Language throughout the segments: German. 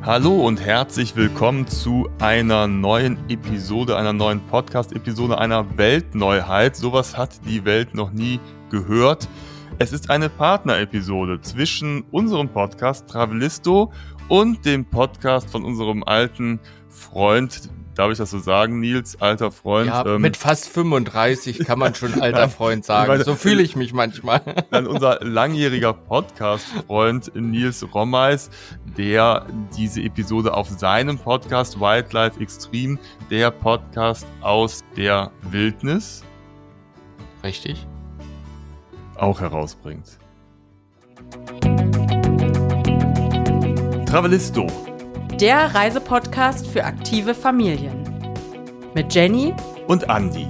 Hallo und herzlich willkommen zu einer neuen Episode, einer neuen Podcast-Episode, einer Weltneuheit. Sowas hat die Welt noch nie gehört. Es ist eine Partner-Episode zwischen unserem Podcast Travelisto und dem Podcast von unserem alten Freund, darf ich das so sagen, Nils, alter Freund? Ja, mit fast 35 kann man schon alter Freund sagen. So fühle ich mich manchmal. Dann unser langjähriger Podcast-Freund Nils Rommeis, der diese Episode auf seinem Podcast Wildlife Extreme, der Podcast aus der Wildnis, richtig, auch herausbringt. Travelisto, der Reisepodcast für aktive Familien. Mit Jenny und Andi.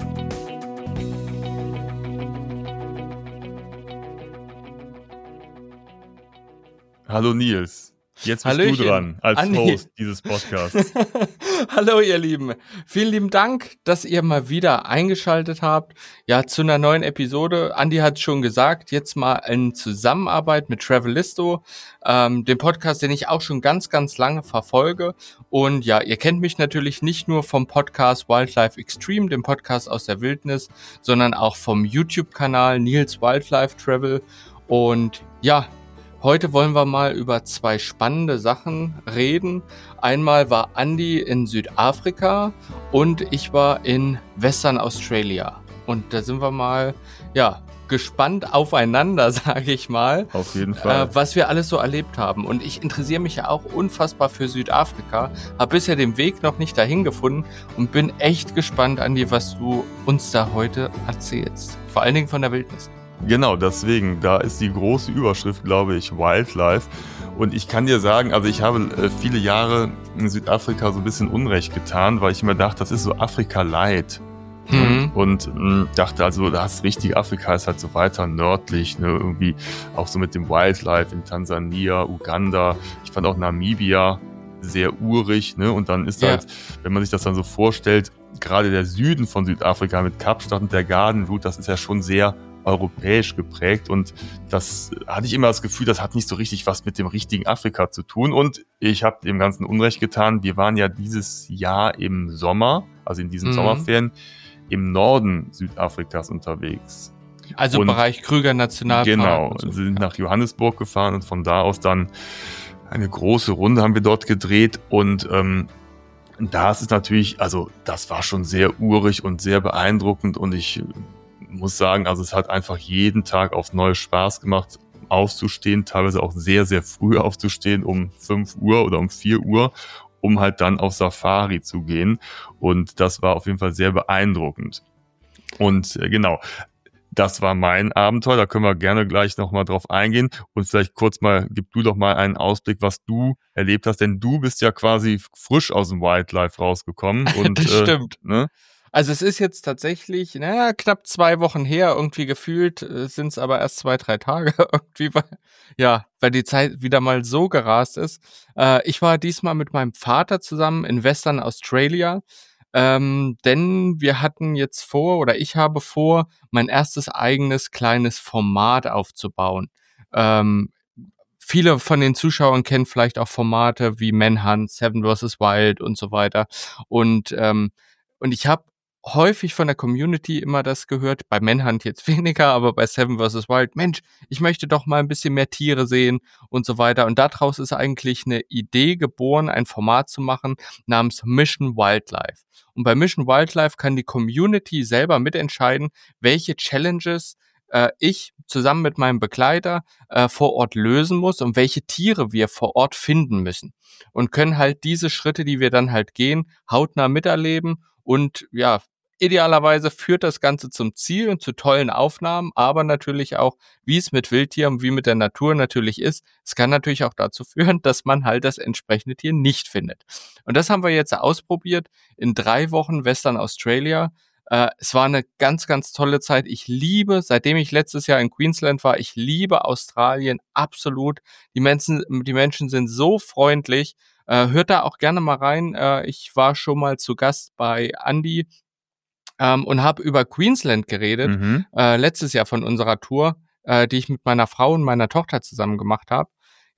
Hallo Nils, jetzt bist Hallöchen. Du dran als Andi. Host dieses Podcasts. Hallo ihr Lieben, vielen lieben Dank, dass ihr mal wieder eingeschaltet habt. Ja, zu einer neuen Episode. Andi hat schon gesagt, jetzt mal in Zusammenarbeit mit Travelisto, dem Podcast, den ich auch schon ganz, ganz lange verfolge. Und ja, ihr kennt mich natürlich nicht nur vom Podcast Wildlife Extreme, dem Podcast aus der Wildnis, sondern auch vom YouTube-Kanal Nils Wildlife Travel. Und ja, heute wollen wir mal über zwei spannende Sachen reden. Einmal war Andi in Südafrika und ich war in Western Australia. Und da sind wir mal, ja, gespannt aufeinander, sage ich mal. Auf jeden Fall. Was wir alles so erlebt haben. Und ich interessiere mich ja auch unfassbar für Südafrika. Habe bisher den Weg noch nicht dahin gefunden und bin echt gespannt, Andi, was du uns da heute erzählst. Vor allen Dingen von der Wildnis. Genau, deswegen, da ist die große Überschrift, glaube ich, Wildlife. Und ich kann dir sagen, also ich habe viele Jahre in Südafrika so ein bisschen Unrecht getan, weil ich immer dachte, das ist so Afrika-Light. Und dachte also, das richtige Afrika ist halt so weiter nördlich, ne, irgendwie auch so mit dem Wildlife in Tansania, Uganda. Ich fand auch Namibia sehr urig, ne, und dann ist halt, wenn man sich das dann so vorstellt, gerade der Süden von Südafrika mit Kapstadt und der Garden Route, das ist ja schon sehr europäisch geprägt und das hatte ich immer das Gefühl, das hat nicht so richtig was mit dem richtigen Afrika zu tun und ich habe dem Ganzen Unrecht getan. Wir waren ja dieses Jahr im Sommer, also in diesen Sommerferien, im Norden Südafrikas unterwegs. Also im Bereich Kruger Nationalpark. Genau, und so. sind nach Johannesburg gefahren und von da aus dann eine große Runde haben wir dort gedreht und da ist es natürlich, also das war schon sehr urig und sehr beeindruckend und ich muss sagen, also es hat einfach jeden Tag aufs Neue Spaß gemacht, aufzustehen, teilweise auch sehr, sehr früh aufzustehen, um 5 Uhr oder um 4 Uhr, um halt dann auf Safari zu gehen. Und das war auf jeden Fall sehr beeindruckend. Und genau, das war mein Abenteuer, da können wir gerne gleich nochmal drauf eingehen. Und vielleicht kurz mal, gib du doch mal einen Ausblick, was du erlebt hast, denn du bist ja quasi frisch aus dem Wildlife rausgekommen. Und, das stimmt. Ne? Also es ist jetzt tatsächlich, knapp 2 Wochen her, irgendwie gefühlt, sind es aber erst 2-3 Tage irgendwie, weil die Zeit wieder mal so gerast ist. Ich war diesmal mit meinem Vater zusammen in Western Australia, denn wir hatten jetzt vor, oder ich habe vor, mein erstes eigenes kleines Format aufzubauen. Viele von den Zuschauern kennen vielleicht auch Formate wie Manhunt, Seven vs. Wild und so weiter. Und ich habe häufig von der Community immer das gehört, bei Manhunt jetzt weniger, aber bei Seven vs. Wild, Mensch, ich möchte doch mal ein bisschen mehr Tiere sehen und so weiter. Und daraus ist eigentlich eine Idee geboren, ein Format zu machen namens Mission Wildlife. Und bei Mission Wildlife kann die Community selber mitentscheiden, welche Challenges ich zusammen mit meinem Begleiter vor Ort lösen muss und welche Tiere wir vor Ort finden müssen. Und können halt diese Schritte, die wir dann halt gehen, hautnah miterleben. Und ja, idealerweise führt das Ganze zum Ziel und zu tollen Aufnahmen, aber natürlich auch, wie es mit Wildtieren, wie mit der Natur natürlich ist, es kann natürlich auch dazu führen, dass man halt das entsprechende Tier nicht findet. Und das haben wir jetzt ausprobiert in 3 Wochen Western Australia. Es war eine ganz, ganz tolle Zeit. Ich liebe, seitdem ich letztes Jahr in Queensland war, ich liebe Australien absolut. Die Menschen sind so freundlich. Hört da auch gerne mal rein. Ich war schon mal zu Gast bei Andi und habe über Queensland geredet, letztes Jahr von unserer Tour, die ich mit meiner Frau und meiner Tochter zusammen gemacht habe.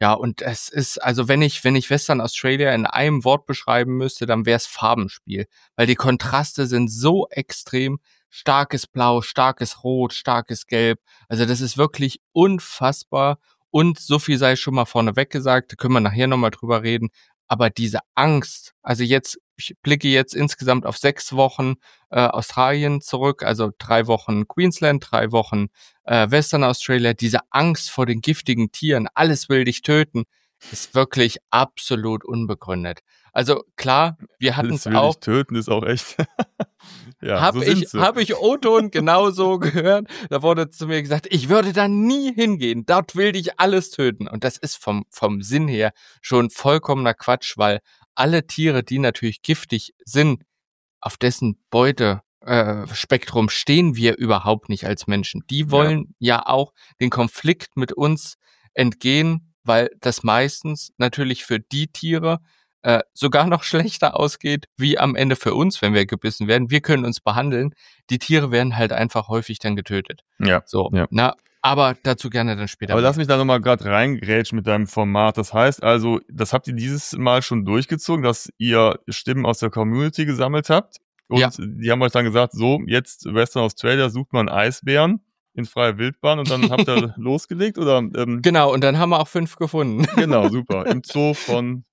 Ja, und es ist, also wenn ich Western Australia in einem Wort beschreiben müsste, dann wäre es Farbenspiel, weil die Kontraste sind so extrem. Starkes Blau, starkes Rot, starkes Gelb. Also das ist wirklich unfassbar. Und so viel sei schon mal vorneweg gesagt, da können wir nachher nochmal drüber reden. Aber diese Angst, also ich blicke jetzt insgesamt auf 6 Wochen Australien zurück, also 3 Wochen Queensland, 3 Wochen Western Australia, diese Angst vor den giftigen Tieren, alles will dich töten, ist wirklich absolut unbegründet. Also klar, wir hatten es Alles will auch. dich töten ist auch echt. Ja, Hab so sind sie. Hab ich O-Ton genauso gehört. Da wurde zu mir gesagt, ich würde da nie hingehen. Dort will dich alles töten. Und das ist vom Sinn her schon vollkommener Quatsch, weil alle Tiere, die natürlich giftig sind, auf dessen Spektrum stehen wir überhaupt nicht als Menschen. Die wollen ja auch den Konflikt mit uns entgehen, weil das meistens natürlich für die Tiere sogar noch schlechter ausgeht, wie am Ende für uns, wenn wir gebissen werden. Wir können uns behandeln. Die Tiere werden halt einfach häufig dann getötet. Ja. So, ja. Aber dazu gerne dann später. Aber lass mich da nochmal gerade reingrätschen mit deinem Format. Das heißt also, das habt ihr dieses Mal schon durchgezogen, dass ihr Stimmen aus der Community gesammelt habt. Und die haben euch dann gesagt, so, jetzt Western Australia, sucht man Eisbären in freier Wildbahn und dann habt ihr losgelegt? Oder, Genau, und dann haben wir auch 5 gefunden. Genau, super. Im Zoo von...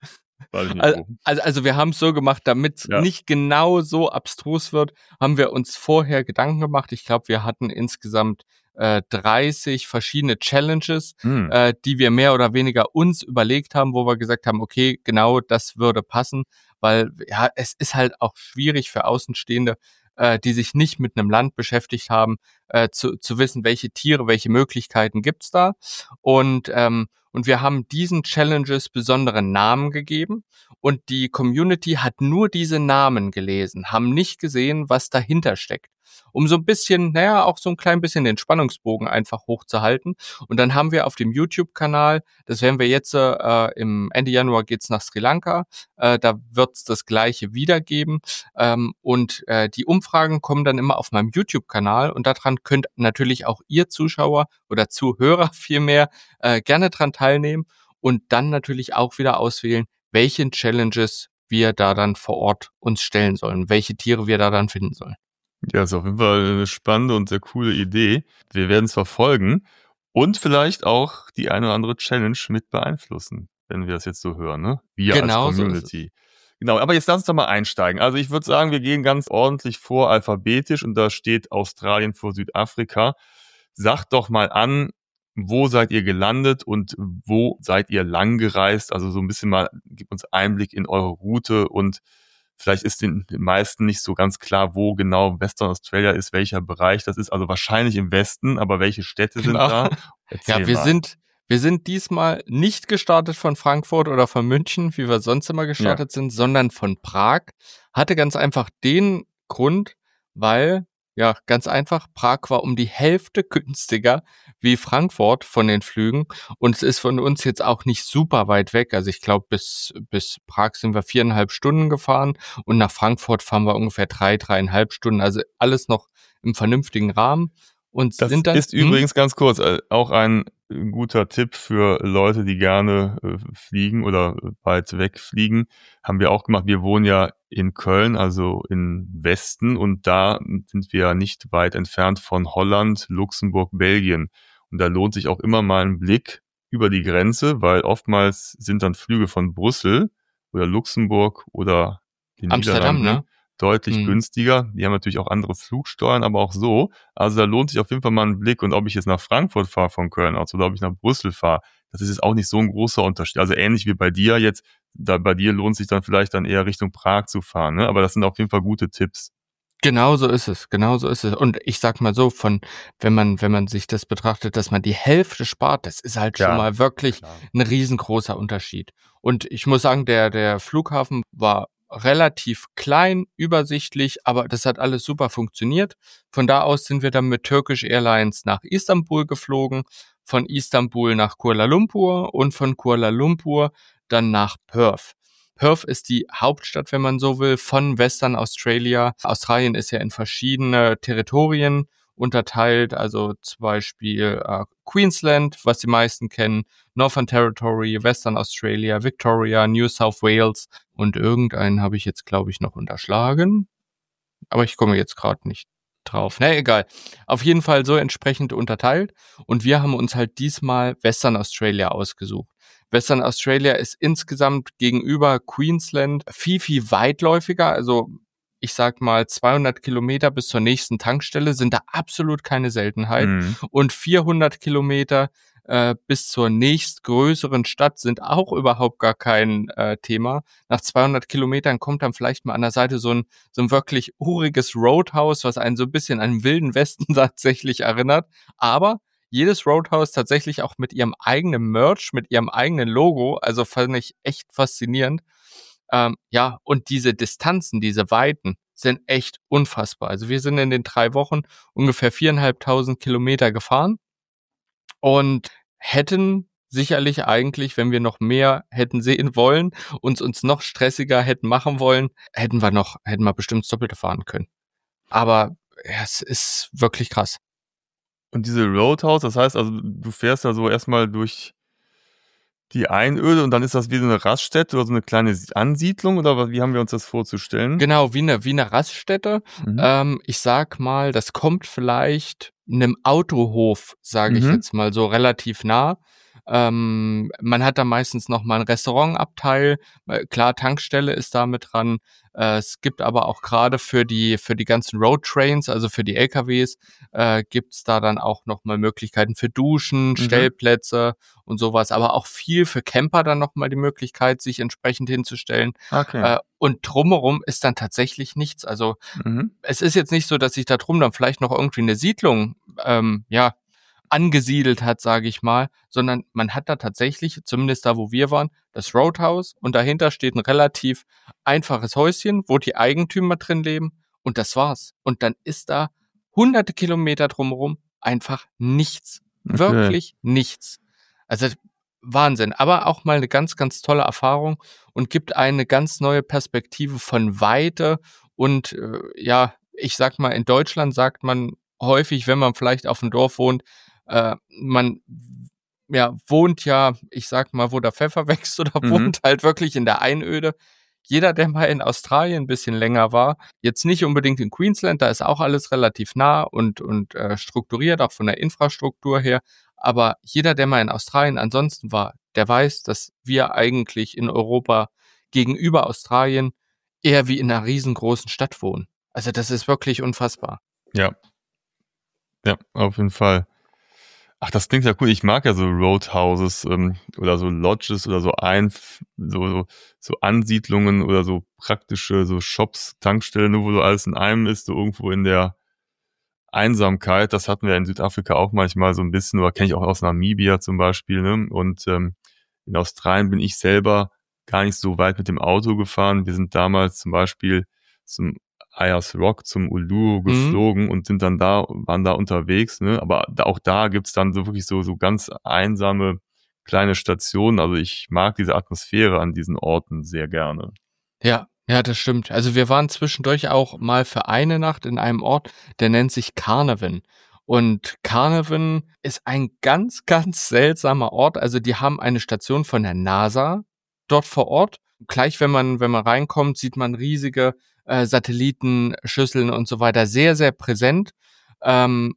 Also wir haben es so gemacht, damit es nicht genau so abstrus wird, haben wir uns vorher Gedanken gemacht. Ich glaube, wir hatten insgesamt 30 verschiedene Challenges, die wir mehr oder weniger uns überlegt haben, wo wir gesagt haben, okay, genau das würde passen, weil ja, es ist halt auch schwierig für Außenstehende, die sich nicht mit einem Land beschäftigt haben, zu wissen, welche Tiere, welche Möglichkeiten gibt's da. Und wir haben diesen Challenges besondere Namen gegeben und die Community hat nur diese Namen gelesen, haben nicht gesehen, was dahinter steckt. Um so ein bisschen, auch so ein klein bisschen den Spannungsbogen einfach hochzuhalten. Und dann haben wir auf dem YouTube-Kanal, das werden wir jetzt im Ende Januar geht's nach Sri Lanka, da wird's das Gleiche wiedergeben. Und die Umfragen kommen dann immer auf meinem YouTube-Kanal und daran könnt natürlich auch ihr Zuschauer oder Zuhörer vielmehr gerne dran teilnehmen und dann natürlich auch wieder auswählen, welchen Challenges wir da dann vor Ort uns stellen sollen, welche Tiere wir da dann finden sollen. Ja, ist auf jeden Fall eine spannende und sehr coole Idee. Wir werden es verfolgen und vielleicht auch die eine oder andere Challenge mit beeinflussen, wenn wir das jetzt so hören, ne? Wir als Community. Genau, aber jetzt lass uns doch mal einsteigen. Also ich würde sagen, wir gehen ganz ordentlich vor, alphabetisch, und da steht Australien vor Südafrika. Sagt doch mal an, wo seid ihr gelandet und wo seid ihr lang gereist? Also so ein bisschen mal, gib uns Einblick in eure Route und vielleicht ist den meisten nicht so ganz klar, wo genau Western Australia ist, welcher Bereich das ist. Also wahrscheinlich im Westen, aber welche Städte sind da? Erzähl mal. Wir sind diesmal nicht gestartet von Frankfurt oder von München, wie wir sonst immer gestartet sind, sondern von Prag. Hatte ganz einfach den Grund, weil, ganz einfach, Prag war um die Hälfte günstiger wie Frankfurt von den Flügen und es ist von uns jetzt auch nicht super weit weg. Also ich glaube, bis Prag sind wir 4,5 Stunden gefahren und nach Frankfurt fahren wir ungefähr 3,5 Stunden. Also alles noch im vernünftigen Rahmen. Und das ist übrigens ganz kurz auch ein guter Tipp für Leute, die gerne fliegen oder weit weg fliegen. Haben wir auch gemacht. Wir wohnen ja in Köln, also im Westen, und da sind wir ja nicht weit entfernt von Holland, Luxemburg, Belgien. Und da lohnt sich auch immer mal ein Blick über die Grenze, weil oftmals sind dann Flüge von Brüssel oder Luxemburg oder den Amsterdam, ne? Deutlich günstiger. Die haben natürlich auch andere Flugsteuern, aber auch so. Also da lohnt sich auf jeden Fall mal ein Blick. Und ob ich jetzt nach Frankfurt fahre von Köln aus oder ob ich nach Brüssel fahre, das ist jetzt auch nicht so ein großer Unterschied. Also ähnlich wie bei dir jetzt, bei dir lohnt sich dann vielleicht dann eher Richtung Prag zu fahren, ne? Aber das sind auf jeden Fall gute Tipps. Genau so ist es. Und ich sag mal so, wenn man sich das betrachtet, dass man die Hälfte spart, das ist halt schon mal wirklich ein riesengroßer Unterschied. Und ich muss sagen, der Flughafen war relativ klein, übersichtlich, aber das hat alles super funktioniert. Von da aus sind wir dann mit Turkish Airlines nach Istanbul geflogen, von Istanbul nach Kuala Lumpur und von Kuala Lumpur dann nach Perth. Perth ist die Hauptstadt, wenn man so will, von Western Australia. Australien ist ja in verschiedene Territorien unterteilt, also zum Beispiel Queensland, was die meisten kennen, Northern Territory, Western Australia, Victoria, New South Wales und irgendeinen habe ich jetzt, glaube ich, noch unterschlagen, aber ich komme jetzt gerade nicht drauf. Na, egal. Auf jeden Fall so entsprechend unterteilt und wir haben uns halt diesmal Western Australia ausgesucht. Western Australia ist insgesamt gegenüber Queensland viel, viel weitläufiger, also ich sag mal 200 Kilometer bis zur nächsten Tankstelle sind da absolut keine Seltenheit und 400 Kilometer bis zur nächstgrößeren Stadt sind auch überhaupt gar kein Thema. Nach 200 Kilometern kommt dann vielleicht mal an der Seite so ein wirklich uriges Roadhouse, was einen so ein bisschen an den Wilden Westen tatsächlich erinnert, aber jedes Roadhouse tatsächlich auch mit ihrem eigenen Merch, mit ihrem eigenen Logo, also fand ich echt faszinierend. Ja, und diese Distanzen, diese Weiten sind echt unfassbar. Also wir sind in den 3 Wochen ungefähr 4.500 Kilometer gefahren und hätten sicherlich eigentlich, wenn wir noch mehr hätten sehen wollen, uns noch stressiger hätten machen wollen, hätten wir bestimmt das Doppelte fahren können. Aber ja, es ist wirklich krass. Und diese Roadhouse, das heißt also, du fährst da so erstmal durch die Einöde und dann ist das wie so eine Raststätte oder so eine kleine Ansiedlung oder wie haben wir uns das vorzustellen? Genau, wie eine Raststätte. Ich sag mal, das kommt vielleicht einem Autohof, sage ich jetzt mal so, relativ nah. Man hat da meistens noch mal einen Restaurantabteil. Klar, Tankstelle ist da mit dran. Es gibt aber auch gerade für die ganzen Roadtrains, also für die LKWs, gibt's da dann auch noch mal Möglichkeiten für Duschen, Stellplätze und sowas. Aber auch viel für Camper dann noch mal die Möglichkeit, sich entsprechend hinzustellen. Okay. Und drumherum ist dann tatsächlich nichts. Also es ist jetzt nicht so, dass sich da drum dann vielleicht noch irgendwie eine Siedlung angesiedelt hat, sage ich mal, sondern man hat da tatsächlich, zumindest da, wo wir waren, das Roadhouse und dahinter steht ein relativ einfaches Häuschen, wo die Eigentümer drin leben und das war's. Und dann ist da hunderte Kilometer drumherum einfach nichts. Okay. Wirklich nichts. Also Wahnsinn, aber auch mal eine ganz, ganz tolle Erfahrung und gibt eine ganz neue Perspektive von Weite und ich sag mal, in Deutschland sagt man häufig, wenn man vielleicht auf dem Dorf wohnt, man wohnt ja, ich sag mal, wo der Pfeffer wächst oder wohnt halt wirklich in der Einöde. Jeder, der mal in Australien ein bisschen länger war, jetzt nicht unbedingt in Queensland, da ist auch alles relativ nah und strukturiert, auch von der Infrastruktur her. Aber jeder, der mal in Australien ansonsten war, der weiß, dass wir eigentlich in Europa gegenüber Australien eher wie in einer riesengroßen Stadt wohnen. Also das ist wirklich unfassbar. Ja. Ja, auf jeden Fall. Ach, das klingt ja cool. Ich mag ja so Roadhouses oder so Lodges oder so Ansiedlungen oder so praktische so Shops, Tankstellen, wo so alles in einem ist, so irgendwo in der Einsamkeit. Das hatten wir in Südafrika auch manchmal so ein bisschen, oder kenne ich auch aus Namibia zum Beispiel. Ne? Und in Australien bin ich selber gar nicht so weit mit dem Auto gefahren. Wir sind damals zum Beispiel zum Ayers Rock, zum Uluru geflogen und waren da unterwegs, ne? Aber auch da gibt's dann so wirklich so ganz einsame kleine Stationen. Also ich mag diese Atmosphäre an diesen Orten sehr gerne. Ja, das stimmt. Also wir waren zwischendurch auch mal für eine Nacht in einem Ort, der nennt sich Carnarvon. Und Carnarvon ist ein ganz, ganz seltsamer Ort. Also die haben eine Station von der NASA dort vor Ort. Gleich wenn man reinkommt, sieht man riesige Satellitenschüsseln und so weiter, sehr, sehr präsent. Wenn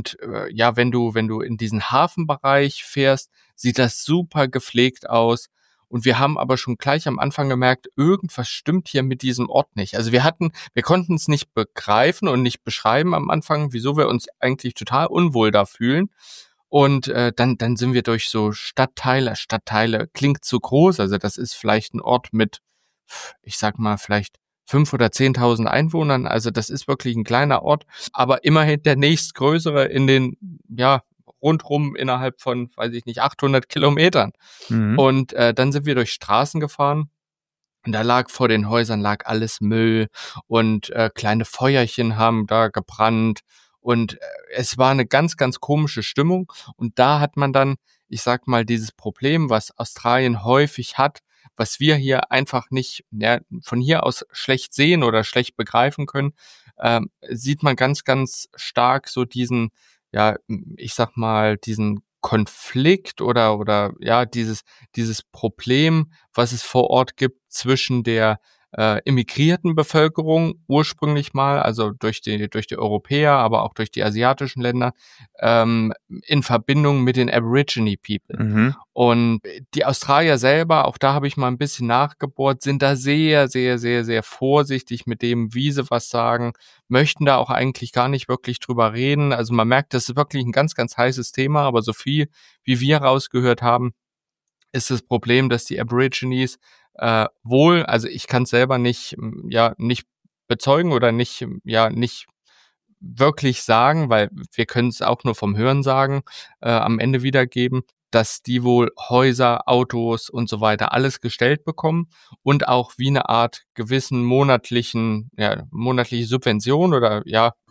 du in diesen Hafenbereich fährst, sieht das super gepflegt aus. Und wir haben aber schon gleich am Anfang gemerkt, irgendwas stimmt hier mit diesem Ort nicht. Also wir konnten es nicht begreifen und nicht beschreiben am Anfang, wieso wir uns eigentlich total unwohl da fühlen. Und dann sind wir durch so Stadtteile klingt zu groß, also das ist vielleicht ein Ort mit, ich sag mal, vielleicht 5.000 oder 10.000 Einwohnern, also das ist wirklich ein kleiner Ort, aber immerhin der nächstgrößere in den, rundrum innerhalb von, 800 Kilometern. Und dann sind wir durch Straßen gefahren und da lag vor den Häusern alles Müll und kleine Feuerchen haben da gebrannt und es war eine ganz, ganz komische Stimmung und da hat man dann, ich sag mal, dieses Problem, was Australien häufig hat, was wir hier einfach nicht von hier aus schlecht sehen oder schlecht begreifen können. sieht man ganz, ganz stark so diesen, ja, ich sag mal, diesen Konflikt oder ja, dieses Problem, was es vor Ort gibt zwischen der immigrierten Bevölkerung ursprünglich mal, also durch die Europäer, aber auch durch die asiatischen Länder, in Verbindung mit den Aborigine People. Mhm. Und die Australier selber, auch da habe ich mal ein bisschen nachgebohrt, sind da sehr, sehr, sehr, sehr vorsichtig mit dem, wie sie was sagen, möchten da auch eigentlich gar nicht wirklich drüber reden. Also man merkt, das ist wirklich ein ganz, ganz heißes Thema, aber so viel, wie wir rausgehört haben, ist das Problem, dass die Aborigines wohl, also ich kann es selber nicht, nicht bezeugen oder nicht wirklich sagen, weil wir können es auch nur vom Hören sagen, am Ende wiedergeben, dass die wohl Häuser, Autos und so weiter alles gestellt bekommen und auch wie eine Art gewissen monatliche Subvention oder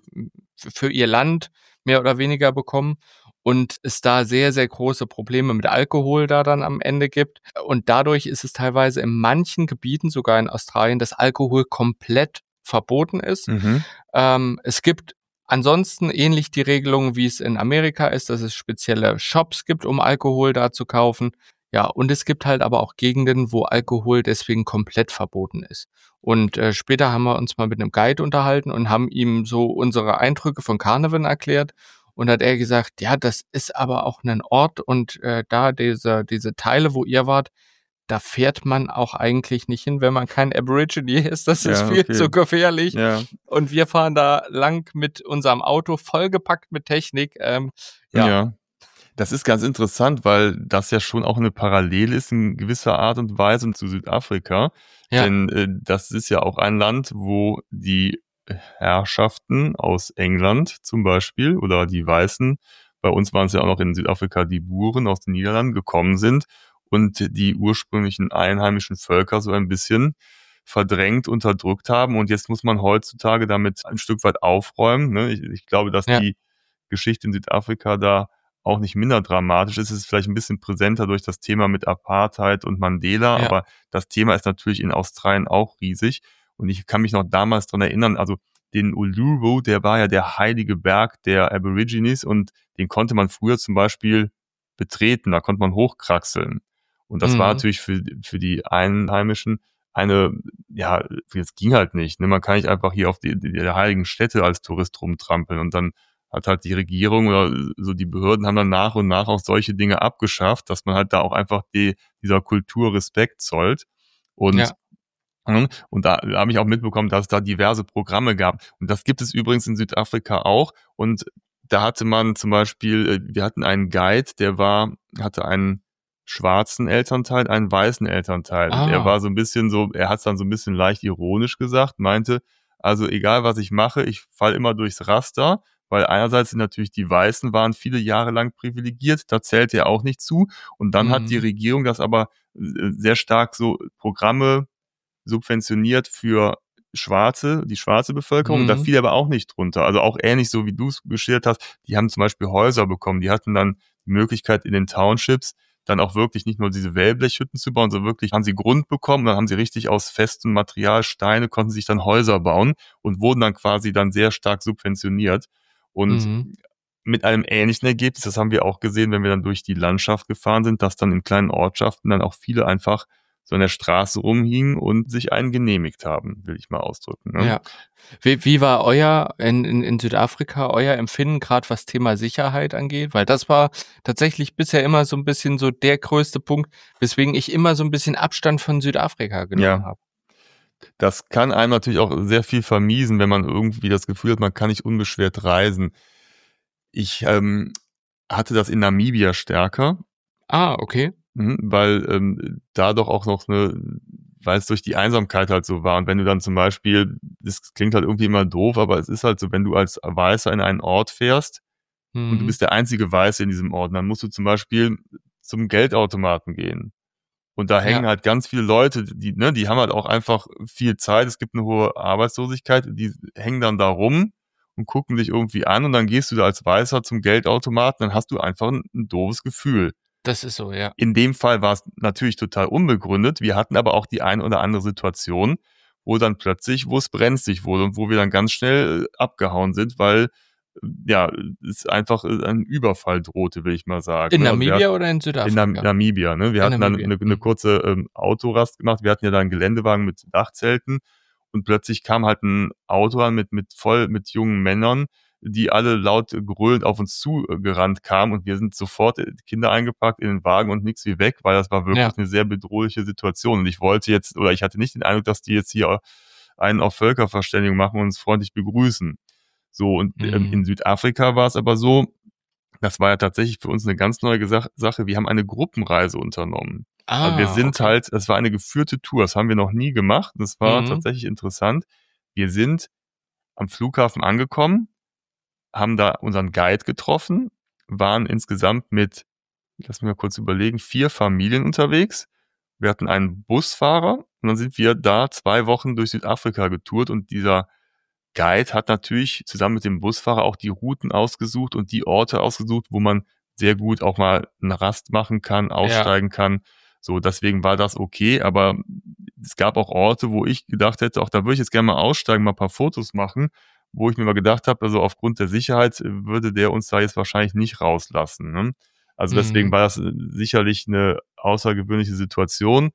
für ihr Land mehr oder weniger bekommen und es da sehr, sehr große Probleme mit Alkohol da dann am Ende gibt. Und dadurch ist es teilweise in manchen Gebieten, sogar in Australien, dass Alkohol komplett verboten ist. Mhm. Es gibt ansonsten ähnlich die Regelung, wie es in Amerika ist, dass es spezielle Shops gibt, um Alkohol da zu kaufen. Ja, und es gibt halt aber auch Gegenden, wo Alkohol deswegen komplett verboten ist. Und später haben wir uns mal mit einem Guide unterhalten und haben ihm so unsere Eindrücke von Carnarvon erklärt. Und hat er gesagt, ja, das ist aber auch ein Ort und da diese Teile, wo ihr wart, da fährt man auch eigentlich nicht hin, wenn man kein Aborigine ist. Das ist viel zu gefährlich. Ja. Und wir fahren da lang mit unserem Auto, vollgepackt mit Technik. Ja. Das ist ganz interessant, weil das ja schon auch eine Parallele ist in gewisser Art und Weise zu Südafrika. Ja. Denn das ist ja auch ein Land, wo die Herrschaften aus England zum Beispiel oder die Weißen, bei uns waren es ja auch noch in Südafrika die Buren aus den Niederlanden gekommen sind und die ursprünglichen einheimischen Völker so ein bisschen verdrängt, unterdrückt haben. Und jetzt muss man heutzutage damit ein Stück weit aufräumen. Ne? Ich glaube, dass die Geschichte in Südafrika da auch nicht minder dramatisch ist. Es ist vielleicht ein bisschen präsenter durch das Thema mit Apartheid und Mandela, aber das Thema ist natürlich in Australien auch riesig. Und ich kann mich noch damals daran erinnern, also den Uluru, der war ja der heilige Berg der Aborigines und den konnte man früher zum Beispiel betreten, da konnte man hochkraxeln. Und das war natürlich für die Einheimischen das ging halt nicht. Ne? Man kann nicht einfach hier auf die heiligen Städte als Tourist rumtrampeln und dann hat halt die Regierung oder so die Behörden haben dann nach und nach auch solche Dinge abgeschafft, dass man halt da auch einfach dieser Kultur Respekt zollt. Und da habe ich auch mitbekommen, dass es da diverse Programme gab. Und das gibt es übrigens in Südafrika auch. Und da hatte man zum Beispiel, wir hatten einen Guide, hatte einen schwarzen Elternteil, einen weißen Elternteil. Und er war so ein bisschen er hat es dann so ein bisschen leicht ironisch gesagt, meinte, also egal was ich mache, ich falle immer durchs Raster, weil einerseits sind natürlich die Weißen waren viele Jahre lang privilegiert, da zählt er auch nicht zu. Und dann hat die Regierung das aber sehr stark so Programme subventioniert für die schwarze Bevölkerung. Da fiel aber auch nicht drunter. Also auch ähnlich so, wie du es geschildert hast. Die haben zum Beispiel Häuser bekommen. Die hatten dann die Möglichkeit in den Townships dann auch wirklich nicht nur diese Wellblechhütten zu bauen, sondern wirklich haben sie Grund bekommen. Dann haben sie richtig aus festem Material, Steine, konnten sich dann Häuser bauen und wurden dann quasi dann sehr stark subventioniert. Und mit einem ähnlichen Ergebnis, das haben wir auch gesehen, wenn wir dann durch die Landschaft gefahren sind, dass dann in kleinen Ortschaften dann auch viele einfach so an der Straße rumhingen und sich einen genehmigt haben, will ich mal ausdrücken. Ne? Ja. Wie war in Südafrika euer Empfinden, gerade was Thema Sicherheit angeht? Weil das war tatsächlich bisher immer so ein bisschen so der größte Punkt, weswegen ich immer so ein bisschen Abstand von Südafrika genommen habe. Das kann einem natürlich auch sehr viel vermiesen, wenn man irgendwie das Gefühl hat, man kann nicht unbeschwert reisen. Ich hatte das in Namibia stärker. Okay. Weil da doch auch noch weil es durch die Einsamkeit halt so war. Und wenn du dann zum Beispiel, das klingt halt irgendwie immer doof, aber es ist halt so, wenn du als Weißer in einen Ort fährst und du bist der einzige Weiße in diesem Ort, dann musst du zum Beispiel zum Geldautomaten gehen. Und da hängen halt ganz viele Leute, die haben halt auch einfach viel Zeit, es gibt eine hohe Arbeitslosigkeit, die hängen dann da rum und gucken dich irgendwie an und dann gehst du da als Weißer zum Geldautomaten, dann hast du einfach ein doofes Gefühl. Das ist so, ja. In dem Fall war es natürlich total unbegründet. Wir hatten aber auch die eine oder andere Situation, wo dann plötzlich, wo es brenzlig wurde und wo wir dann ganz schnell abgehauen sind, weil ja, es einfach ein Überfall drohte, will ich mal sagen. In Also Namibia oder in Südafrika? In Namibia, ne? Wir hatten dann Namibia. eine kurze Autorast gemacht. Wir hatten ja da einen Geländewagen mit Dachzelten und plötzlich kam halt ein Auto an mit jungen Männern, die alle laut gröhlend auf uns zugerannt kamen und wir sind sofort Kinder eingepackt in den Wagen und nix wie weg, weil das war wirklich eine sehr bedrohliche Situation. Und ich hatte nicht den Eindruck, dass die jetzt hier einen auf Völkerverständigung machen und uns freundlich begrüßen. So, und in Südafrika war es aber so, das war ja tatsächlich für uns eine ganz neue Sache. Wir haben eine Gruppenreise unternommen. Also wir sind das war eine geführte Tour. Das haben wir noch nie gemacht. Das war tatsächlich interessant. Wir sind am Flughafen angekommen, haben da unseren Guide getroffen, waren insgesamt mit, lass mich mal kurz überlegen, 4 Familien unterwegs. Wir hatten einen Busfahrer und dann sind wir da 2 Wochen durch Südafrika getourt und dieser Guide hat natürlich zusammen mit dem Busfahrer auch die Routen ausgesucht und die Orte ausgesucht, wo man sehr gut auch mal eine Rast machen kann, aussteigen kann. So, deswegen war das okay, aber es gab auch Orte, wo ich gedacht hätte, auch da würde ich jetzt gerne mal aussteigen, mal ein paar Fotos machen, wo ich mir mal gedacht habe, also aufgrund der Sicherheit würde der uns da jetzt wahrscheinlich nicht rauslassen, ne? Also deswegen war das sicherlich eine außergewöhnliche Situation.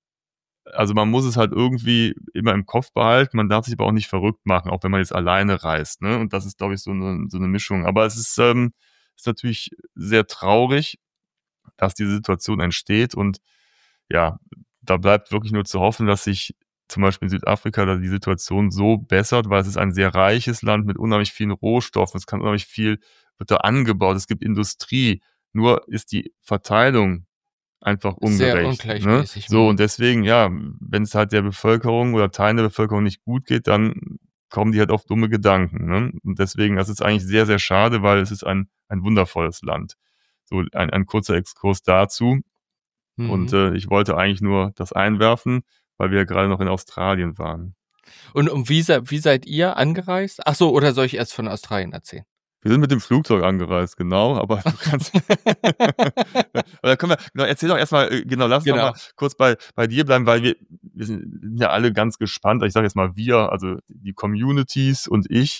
Also man muss es halt irgendwie immer im Kopf behalten, man darf sich aber auch nicht verrückt machen, auch wenn man jetzt alleine reist, ne? Und das ist, glaube ich, so eine Mischung. Aber es ist natürlich sehr traurig, dass diese Situation entsteht und ja, da bleibt wirklich nur zu hoffen, dass sich zum Beispiel in Südafrika da die Situation so bessert, weil es ist ein sehr reiches Land mit unheimlich vielen Rohstoffen, es kann unheimlich viel, wird da angebaut, es gibt Industrie, nur ist die Verteilung einfach Sehr ungerecht, ne? ungleichmäßig. So, und deswegen, ja, wenn es halt der Bevölkerung oder Teilen der Bevölkerung nicht gut geht, dann kommen die halt auf dumme Gedanken, ne? Und deswegen, das ist eigentlich sehr, sehr schade, weil es ist ein wundervolles Land. So, ein kurzer Exkurs dazu. Und ich wollte eigentlich nur das einwerfen, weil wir ja gerade noch in Australien waren. Und wie seid ihr angereist? Ach so, oder soll ich erst von Australien erzählen? Wir sind mit dem Flugzeug angereist, genau, aber du kannst. Aber da können wir, genau, erzähl doch erstmal, lass uns doch mal kurz bei dir bleiben, weil wir sind ja alle ganz gespannt. Ich sage jetzt mal wir, also die Communities und ich,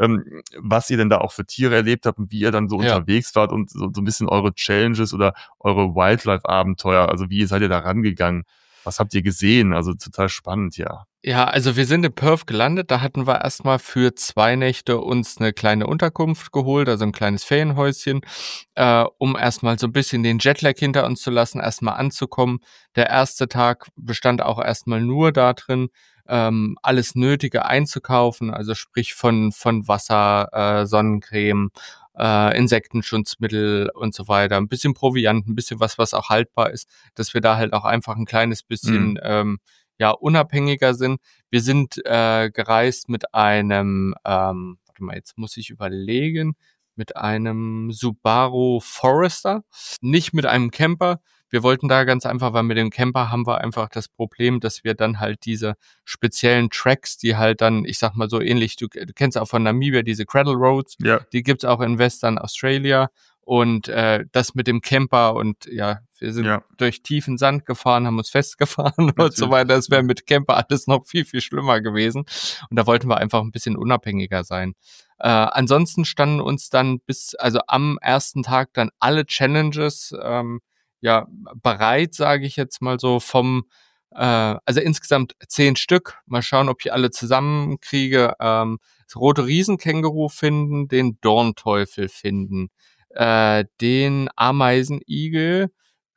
was ihr denn da auch für Tiere erlebt habt und wie ihr dann so unterwegs wart und so ein bisschen eure Challenges oder eure Wildlife-Abenteuer, also wie seid ihr da rangegangen? Was habt ihr gesehen? Also total spannend, ja. Ja, also wir sind in Perth gelandet, da hatten wir erstmal für 2 Nächte uns eine kleine Unterkunft geholt, also ein kleines Ferienhäuschen, um erstmal so ein bisschen den Jetlag hinter uns zu lassen, erstmal anzukommen. Der erste Tag bestand auch erstmal nur darin, alles Nötige einzukaufen, also sprich von Wasser, Sonnencreme, Insektenschutzmittel und so weiter, ein bisschen Proviant, ein bisschen was auch haltbar ist, dass wir da halt auch einfach ein kleines bisschen unabhängiger sind. Wir sind gereist mit einem, warte mal, jetzt muss ich überlegen, mit einem Subaru Forester, nicht mit einem Camper. Wir wollten da ganz einfach, weil mit dem Camper haben wir einfach das Problem, dass wir dann halt diese speziellen Tracks, die halt dann, ich sag mal so ähnlich, du kennst auch von Namibia diese Cradle Roads, die gibt's auch in Western Australia. Und das mit dem Camper und ja, wir sind durch tiefen Sand gefahren, haben uns festgefahren und so weiter. Das wäre mit Camper alles noch viel, viel schlimmer gewesen. Und da wollten wir einfach ein bisschen unabhängiger sein. Ansonsten standen uns dann also am ersten Tag dann alle Challenges bereit, sage ich jetzt mal so, also insgesamt 10 Stück. Mal schauen, ob ich alle zusammenkriege. Das rote Riesenkänguru finden, den Dornteufel finden, den Ameisenigel,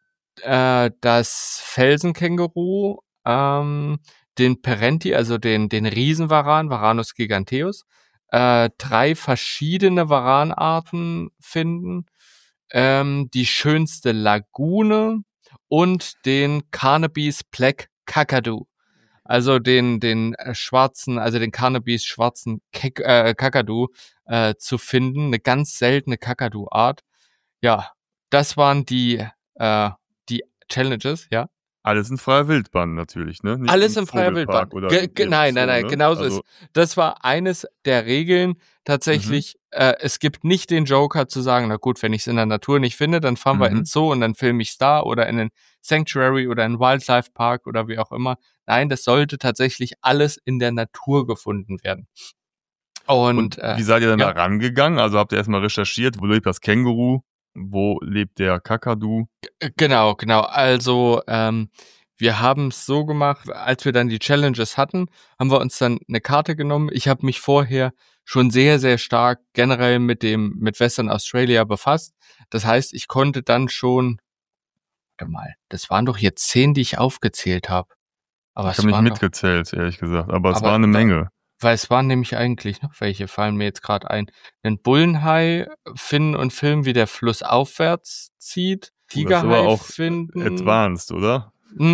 das Felsenkänguru, den Perenti, also den Riesenvaran, Varanus giganteus, 3 verschiedene Varanarten finden, die schönste Lagune und den Carnaby's Black Kakadu. Also den schwarzen, also den Carnaby's schwarzen Kakadu zu finden, eine ganz seltene Kakadu-Art. Ja, das waren die Challenges, ja. Alles in freier Wildbahn natürlich, ne? Nicht Alles im in freier Wildbahn. Vogelpark oder Nein, so, ne? genauso Also, ist. Das war eines der Regeln tatsächlich. Es gibt nicht den Joker zu sagen, na gut, wenn ich es in der Natur nicht finde, dann fahren wir in den Zoo und dann filme ich es da oder in einen Sanctuary oder einen Wildlife Park oder wie auch immer. Nein, das sollte tatsächlich alles in der Natur gefunden werden. Und wie seid ihr dann da rangegangen? Also habt ihr erstmal recherchiert, wo lebt das Känguru? Wo lebt der Kakadu? Genau. Also, wir haben es so gemacht, als wir dann die Challenges hatten, haben wir uns dann eine Karte genommen. Ich habe mich vorher schon sehr, sehr stark generell mit Western Australia befasst. Das heißt, ich konnte dann schon, warte mal, das waren doch jetzt 10, die ich aufgezählt habe. Aber Ich habe nicht mitgezählt, ehrlich gesagt, aber es war eine Menge. Weil es waren nämlich eigentlich noch welche, fallen mir jetzt gerade ein. Einen Bullenhai finden und filmen, wie der Fluss aufwärts zieht. Tigerhai finden. Advanced, oder?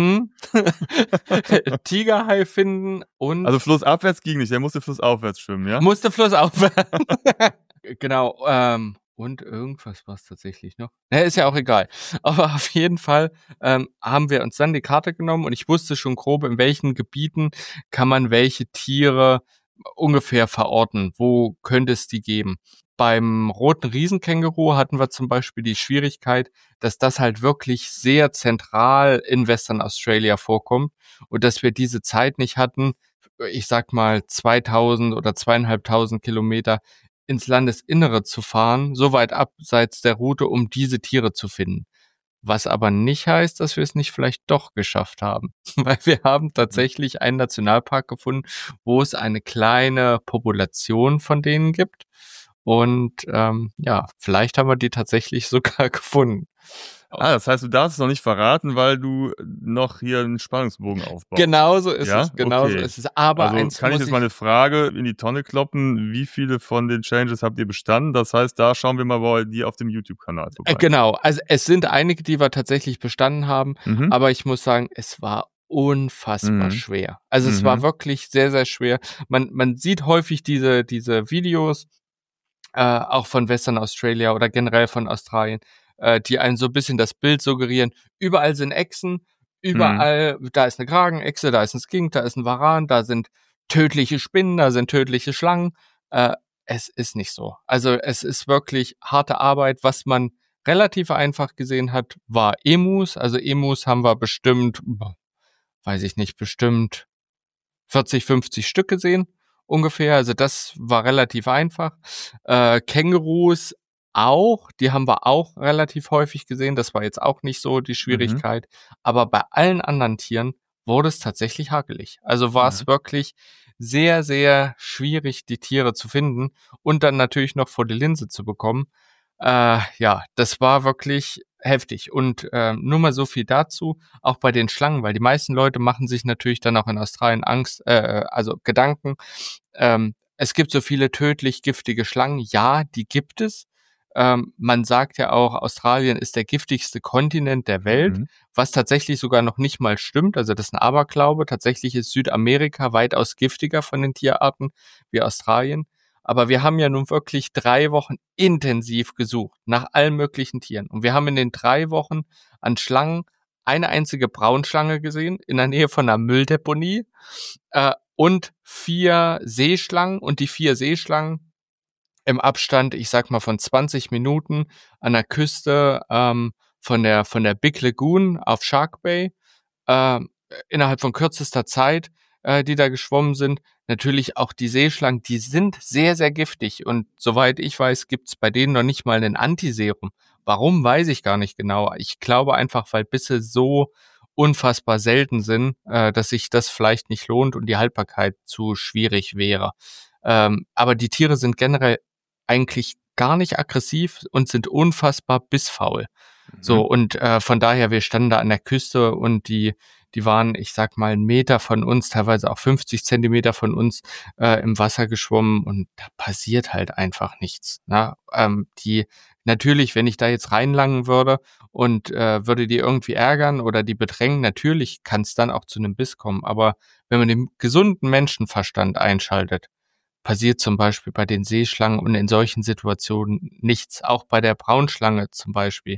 Tigerhai finden und... Also flussabwärts ging nicht, der musste flussaufwärts schwimmen, ja? Musste flussaufwärts. Genau, und irgendwas war es tatsächlich noch. Ist ja auch egal. Aber auf jeden Fall haben wir uns dann die Karte genommen und ich wusste schon grob, in welchen Gebieten kann man welche Tiere ungefähr verorten. Wo könnte es die geben? Beim roten Riesenkänguru hatten wir zum Beispiel die Schwierigkeit, dass das halt wirklich sehr zentral in Western Australia vorkommt und dass wir diese Zeit nicht hatten, ich sag mal 2000 oder 2500 Kilometer ins Landesinnere zu fahren, so weit abseits der Route, um diese Tiere zu finden. Was aber nicht heißt, dass wir es nicht vielleicht doch geschafft haben. Weil wir haben tatsächlich einen Nationalpark gefunden, wo es eine kleine Population von denen gibt. Und vielleicht haben wir die tatsächlich sogar gefunden. Das heißt, du darfst es noch nicht verraten, weil du noch hier einen Spannungsbogen aufbaust. Genauso ist es. Genauso ist es. Aber also kann ich jetzt mal eine Frage in die Tonne kloppen? Wie viele von den Challenges habt ihr bestanden? Das heißt, da schauen wir mal bei dir auf dem YouTube-Kanal vorbei. Genau. Also es sind einige, die wir tatsächlich bestanden haben. Aber ich muss sagen, es war unfassbar schwer. Also es war wirklich sehr, sehr schwer. Man sieht häufig diese Videos, auch von Western Australia oder generell von Australien, die einen so ein bisschen das Bild suggerieren. Überall sind Echsen, überall, da ist eine Kragenechse, da ist ein Skink, da ist ein Varan, da sind tödliche Spinnen, da sind tödliche Schlangen. Es ist nicht so. Also es ist wirklich harte Arbeit. Was man relativ einfach gesehen hat, war Emus. Also Emus haben wir bestimmt 40, 50 Stück gesehen ungefähr. Also das war relativ einfach. Kängurus auch, die haben wir auch relativ häufig gesehen. Das war jetzt auch nicht so die Schwierigkeit. Aber bei allen anderen Tieren wurde es tatsächlich hakelig. Also war es wirklich sehr, sehr schwierig, die Tiere zu finden und dann natürlich noch vor die Linse zu bekommen. Das war wirklich heftig. Und nur mal so viel dazu, auch bei den Schlangen, weil die meisten Leute machen sich natürlich dann auch in Australien Gedanken. Es gibt so viele tödlich giftige Schlangen. Ja, die gibt es. Man sagt ja auch, Australien ist der giftigste Kontinent der Welt, was tatsächlich sogar noch nicht mal stimmt. Also das ist ein Aberglaube. Tatsächlich ist Südamerika weitaus giftiger von den Tierarten wie Australien. Aber wir haben ja nun wirklich 3 Wochen intensiv gesucht nach allen möglichen Tieren. Und wir haben in den 3 Wochen an Schlangen eine einzige Braunschlange gesehen in der Nähe von einer Mülldeponie und 4 Seeschlangen. Und die 4 Seeschlangen im Abstand, ich sag mal von 20 Minuten an der Küste von der Big Lagoon auf Shark Bay innerhalb von kürzester Zeit, die da geschwommen sind. Natürlich auch die Seeschlangen, die sind sehr, sehr giftig und soweit ich weiß, gibt's bei denen noch nicht mal ein Antiserum. Warum, weiß ich gar nicht genau. Ich glaube einfach, weil Bisse so unfassbar selten sind, dass sich das vielleicht nicht lohnt und die Haltbarkeit zu schwierig wäre. Aber die Tiere sind generell eigentlich gar nicht aggressiv und sind unfassbar bissfaul. So, und von daher, wir standen da an der Küste und die waren, ich sag mal, 1 Meter von uns, teilweise auch 50 Zentimeter von uns im Wasser geschwommen und da passiert halt einfach nichts. Ne? Natürlich, wenn ich da jetzt reinlangen würde und würde die irgendwie ärgern oder die bedrängen, natürlich kann es dann auch zu einem Biss kommen. Aber wenn man den gesunden Menschenverstand einschaltet, passiert zum Beispiel bei den Seeschlangen und in solchen Situationen nichts. Auch bei der Braunschlange zum Beispiel.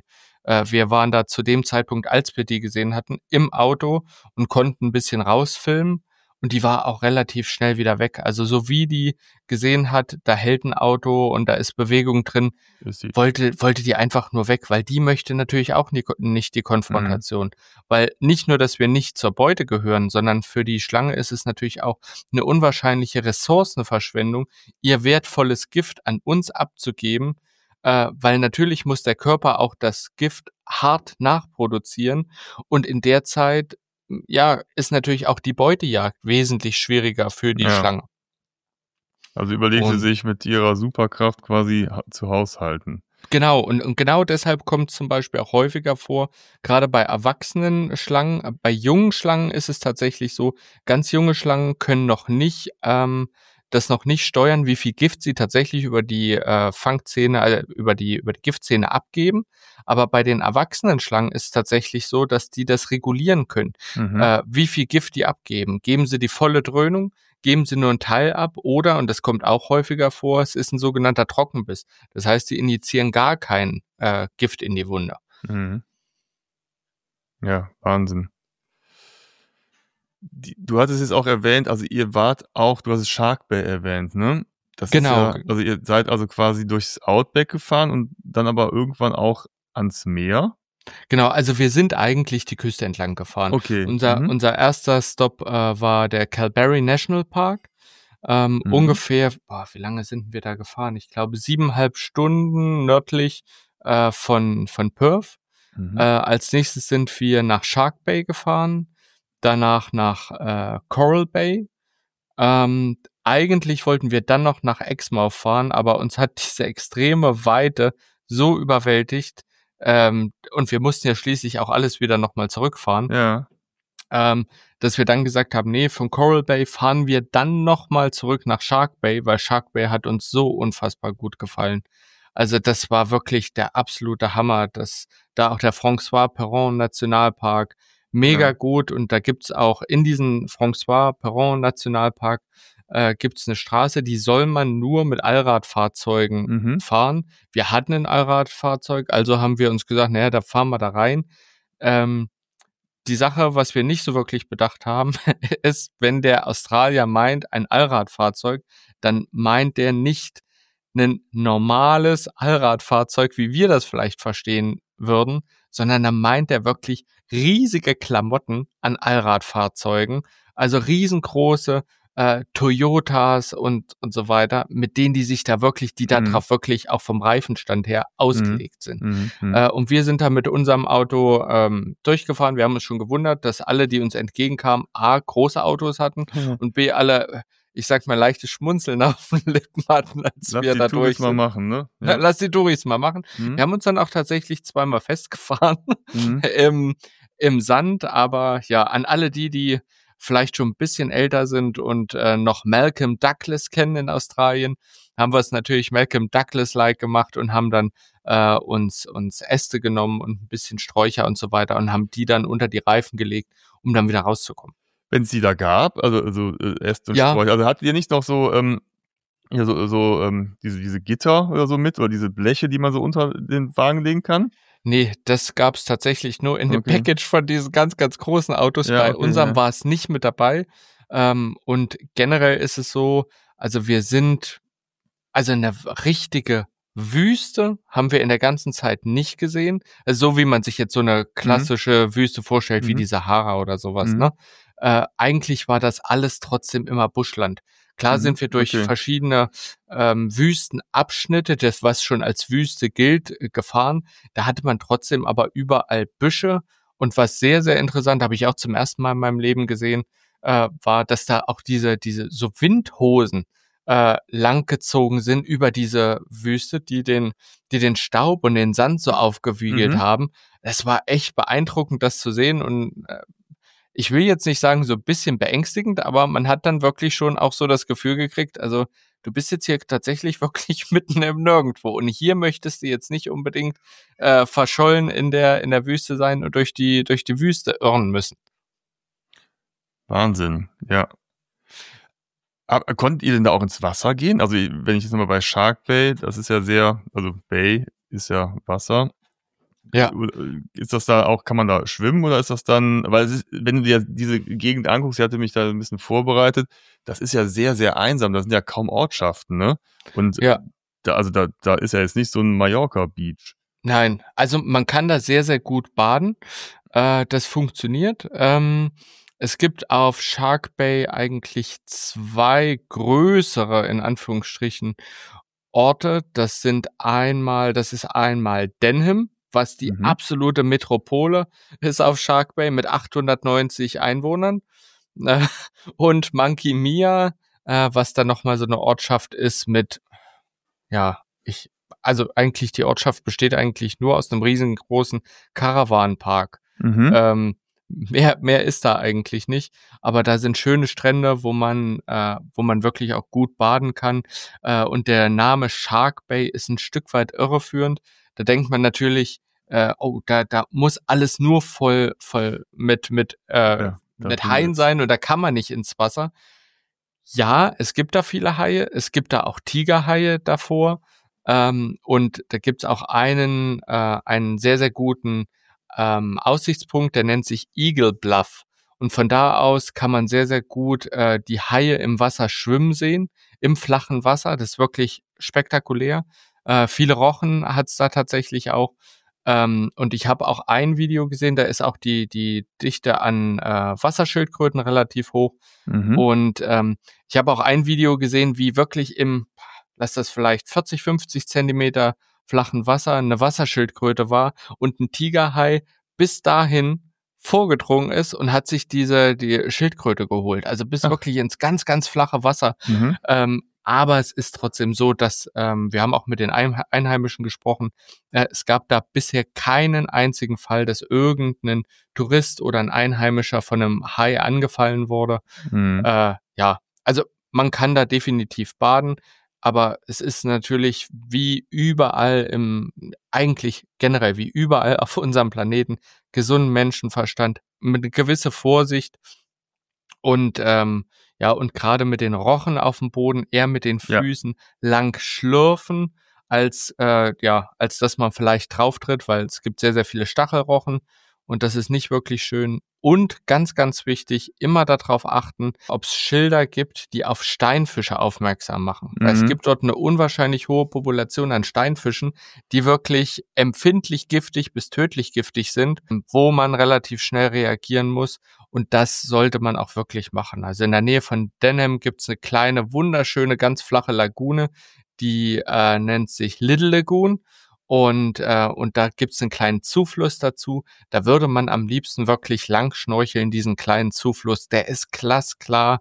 Wir waren da zu dem Zeitpunkt, als wir die gesehen hatten, im Auto und konnten ein bisschen rausfilmen. Und die war auch relativ schnell wieder weg. Also so wie die gesehen hat, da hält ein Auto und da ist Bewegung drin, wollte die einfach nur weg, weil die möchte natürlich auch nicht die Konfrontation. Weil nicht nur, dass wir nicht zur Beute gehören, sondern für die Schlange ist es natürlich auch eine unwahrscheinliche Ressourcenverschwendung, ihr wertvolles Gift an uns abzugeben, weil natürlich muss der Körper auch das Gift hart nachproduzieren und in der Zeit ist natürlich auch die Beutejagd wesentlich schwieriger für die Schlange. Also überlegt sie sich mit ihrer Superkraft quasi zu haushalten. Genau, und genau deshalb kommt zum Beispiel auch häufiger vor, gerade bei erwachsenen Schlangen, bei jungen Schlangen ist es tatsächlich so, ganz junge Schlangen können noch nicht das noch nicht steuern, wie viel Gift sie tatsächlich über die Fangzähne, über die Giftzähne abgeben. Aber bei den erwachsenen Schlangen ist es tatsächlich so, dass die das regulieren können, wie viel Gift die abgeben. Geben sie die volle Dröhnung, geben sie nur einen Teil ab oder, und das kommt auch häufiger vor, es ist ein sogenannter Trockenbiss. Das heißt, sie injizieren gar kein Gift in die Wunde. Ja, Wahnsinn. Du hattest es auch erwähnt, also ihr wart auch, du hast es Shark Bay erwähnt, ne? Das genau. Ist ja, also ihr seid also quasi durchs Outback gefahren und dann aber irgendwann auch ans Meer. Genau, also wir sind eigentlich die Küste entlang gefahren. Okay. Unser erster Stop war der Kalbarri National Park. Ungefähr, wie lange sind wir da gefahren? Ich glaube 7,5 Stunden nördlich von Perth. Als nächstes sind wir nach Shark Bay gefahren, danach nach Coral Bay. Eigentlich wollten wir dann noch nach Exmouth fahren, aber uns hat diese extreme Weite so überwältigt, und wir mussten ja schließlich auch alles wieder nochmal zurückfahren, dass wir dann gesagt haben, nee, von Coral Bay fahren wir dann nochmal zurück nach Shark Bay, weil Shark Bay hat uns so unfassbar gut gefallen. Also das war wirklich der absolute Hammer, dass da auch der François-Perron Nationalpark mega gut, und da gibt's auch in diesem François-Perron Nationalpark gibt's eine Straße, die soll man nur mit Allradfahrzeugen fahren. Wir hatten ein Allradfahrzeug, also haben wir uns gesagt, naja, da fahren wir da rein. Die Sache, was wir nicht so wirklich bedacht haben, ist, wenn der Australier meint, ein Allradfahrzeug, dann meint der nicht ein normales Allradfahrzeug, wie wir das vielleicht verstehen würden, sondern dann meint er wirklich riesige Klamotten an Allradfahrzeugen, also riesengroße Toyotas und so weiter, mit denen die sich da wirklich, die da drauf wirklich auch vom Reifenstand her ausgelegt sind. Und wir sind da mit unserem Auto durchgefahren. Wir haben uns schon gewundert, dass alle, die uns entgegenkamen, A, große Autos hatten und B, alle, ich sag mal, leichtes Schmunzeln auf den Lippen hatten, als wir da durch sind. Mal machen, ne? Ja. Lass die Touris mal machen. Wir haben uns dann auch tatsächlich zweimal festgefahren im Sand, aber ja, an alle die vielleicht schon ein bisschen älter sind und noch Malcolm Douglas kennen in Australien, haben wir es natürlich Malcolm Douglas-like gemacht und haben dann uns Äste genommen und ein bisschen Sträucher und so weiter und haben die dann unter die Reifen gelegt, um dann wieder rauszukommen. Wenn es die da gab, also Äste und Sträucher, also hattet ihr nicht noch so diese Gitter oder so mit oder diese Bleche, die man so unter den Wagen legen kann? Nee, das gab's tatsächlich nur in dem Package von diesen ganz, ganz großen Autos. Bei unserem war es nicht mit dabei. Und generell ist es so, also eine richtige Wüste haben wir in der ganzen Zeit nicht gesehen. Also so wie man sich jetzt so eine klassische Wüste vorstellt, wie die Sahara oder sowas, ne? Eigentlich war das alles trotzdem immer Buschland. Klar sind wir durch verschiedene Wüstenabschnitte, das was schon als Wüste gilt, gefahren. Da hatte man trotzdem aber überall Büsche. Und was sehr, sehr interessant, habe ich auch zum ersten Mal in meinem Leben gesehen, war, dass da auch diese so Windhosen langgezogen sind über diese Wüste, die den Staub und den Sand so aufgewiegelt haben. Es war echt beeindruckend, das zu sehen, und ich will jetzt nicht sagen, so ein bisschen beängstigend, aber man hat dann wirklich schon auch so das Gefühl gekriegt, also du bist jetzt hier tatsächlich wirklich mitten im Nirgendwo. Und hier möchtest du jetzt nicht unbedingt verschollen in der Wüste sein und durch die Wüste irren müssen. Wahnsinn, ja. Aber konntet ihr denn da auch ins Wasser gehen? Also wenn ich jetzt nochmal bei Shark Bay, das ist ja sehr, also Bay ist ja Wasser. Ja. Ist das da auch, kann man da schwimmen oder ist das dann, weil es ist, wenn du dir diese Gegend anguckst, ich hatte mich da ein bisschen vorbereitet, das ist ja sehr, sehr einsam, da sind ja kaum Ortschaften, ne? Und Ja. da ist ja jetzt nicht so ein Mallorca-Beach. Nein, also man kann da sehr, sehr gut baden. Das funktioniert. Es gibt auf Shark Bay eigentlich 2 größere, in Anführungsstrichen, Orte. Das ist einmal Denham, was die Mhm. absolute Metropole ist auf Shark Bay mit 890 Einwohnern. Äh, und Monkey Mia, was dann noch mal so eine Ortschaft ist mit, ja, also eigentlich die Ortschaft besteht eigentlich nur aus einem riesengroßen Caravan-Park. Mhm. Mehr ist da eigentlich nicht, aber da sind schöne Strände, wo man wirklich auch gut baden kann. Und der Name Shark Bay ist ein Stück weit irreführend. Da denkt man natürlich, oh, da muss alles nur voll mit Ja, da Haien wimmelt's. sein und da kann man nicht ins Wasser. Ja, es gibt da viele Haie, es gibt da auch Tigerhaie davor. Und da gibt's auch einen sehr, sehr guten Aussichtspunkt, der nennt sich Eagle Bluff. Und von da aus kann man sehr, sehr gut die Haie im Wasser schwimmen sehen, im flachen Wasser. Das ist wirklich spektakulär. Viele Rochen hat's da tatsächlich auch. Und ich habe auch ein Video gesehen, da ist auch die Dichte an Wasserschildkröten relativ hoch. Mhm. Und ich habe auch ein Video gesehen, wie wirklich lass das vielleicht 40, 50 Zentimeter flachen Wasser eine Wasserschildkröte war und ein Tigerhai bis dahin vorgedrungen ist und hat sich die Schildkröte geholt. Also bis Ach. wirklich ins ganz, ganz flache Wasser. Mhm. Aber es ist trotzdem so, dass wir haben auch mit den Einheimischen gesprochen. Es gab da bisher keinen einzigen Fall, dass irgendein Tourist oder ein Einheimischer von einem Hai angefallen wurde. Mhm. Ja, also man kann da definitiv baden, aber es ist natürlich wie überall eigentlich generell wie überall auf unserem Planeten, gesunden Menschenverstand, mit einer gewisse Vorsicht und ja, und gerade mit den Rochen auf dem Boden eher mit den Ja. Füßen lang schlürfen, als dass man vielleicht drauftritt, weil es gibt sehr, sehr viele Stachelrochen und das ist nicht wirklich schön. Und ganz, ganz wichtig, immer darauf achten, ob es Schilder gibt, die auf Steinfische aufmerksam machen. Weil es Mhm. gibt dort eine unwahrscheinlich hohe Population an Steinfischen, die wirklich empfindlich giftig bis tödlich giftig sind, wo man relativ schnell reagieren muss. Und das sollte man auch wirklich machen. Also in der Nähe von Denham gibt's eine kleine, wunderschöne, ganz flache Lagune, die nennt sich Little Lagoon. Und da gibt's einen kleinen Zufluss dazu. Da würde man am liebsten wirklich lang schnorcheln, diesen kleinen Zufluss. Der ist glasklar.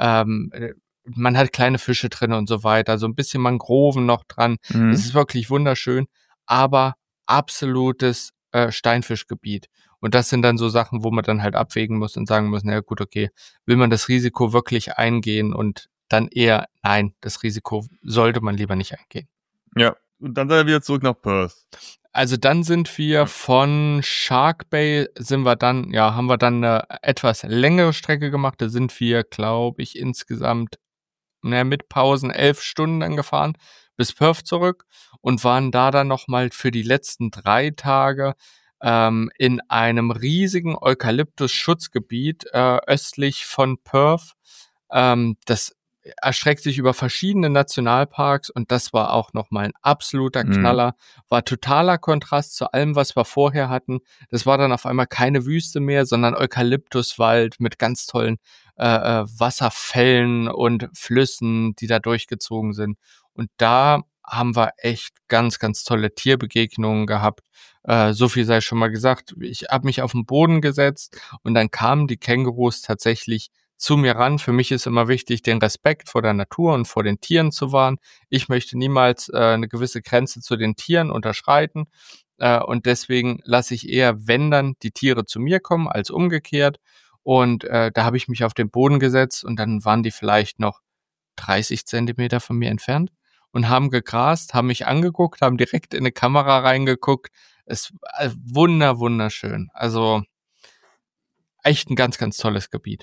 Man hat kleine Fische drin und so weiter. So ein bisschen Mangroven noch dran. Es Mhm. ist wirklich wunderschön, aber absolutes Steinfischgebiet. Und das sind dann so Sachen, wo man dann halt abwägen muss und sagen muss, na ja, gut, okay, will man das Risiko wirklich eingehen und dann eher, nein, das Risiko sollte man lieber nicht eingehen. Ja. Und dann seid ihr wieder zurück nach Perth. Also dann sind wir von Shark Bay haben wir dann eine etwas längere Strecke gemacht. Da sind wir, glaube ich, insgesamt mit Pausen 11 Stunden dann gefahren bis Perth zurück und waren da dann nochmal für die letzten 3 Tage in einem riesigen Eukalyptus-Schutzgebiet östlich von Perth. Das erstreckt sich über verschiedene Nationalparks und das war auch nochmal ein absoluter Knaller. War totaler Kontrast zu allem, was wir vorher hatten. Das war dann auf einmal keine Wüste mehr, sondern Eukalyptuswald mit ganz tollen Wasserfällen und Flüssen, die da durchgezogen sind. Und da haben wir echt ganz, ganz tolle Tierbegegnungen gehabt. So viel sei schon mal gesagt. Ich habe mich auf den Boden gesetzt und dann kamen die Kängurus tatsächlich zu mir ran. Für mich ist immer wichtig, den Respekt vor der Natur und vor den Tieren zu wahren. Ich möchte niemals eine gewisse Grenze zu den Tieren unterschreiten. Und deswegen lasse ich eher, wenn dann, die Tiere zu mir kommen, als umgekehrt. Und da habe ich mich auf den Boden gesetzt und dann waren die vielleicht noch 30 Zentimeter von mir entfernt und haben gegrast, haben mich angeguckt, haben direkt in eine Kamera reingeguckt. Es wunderschön. Also echt ein ganz, ganz tolles Gebiet.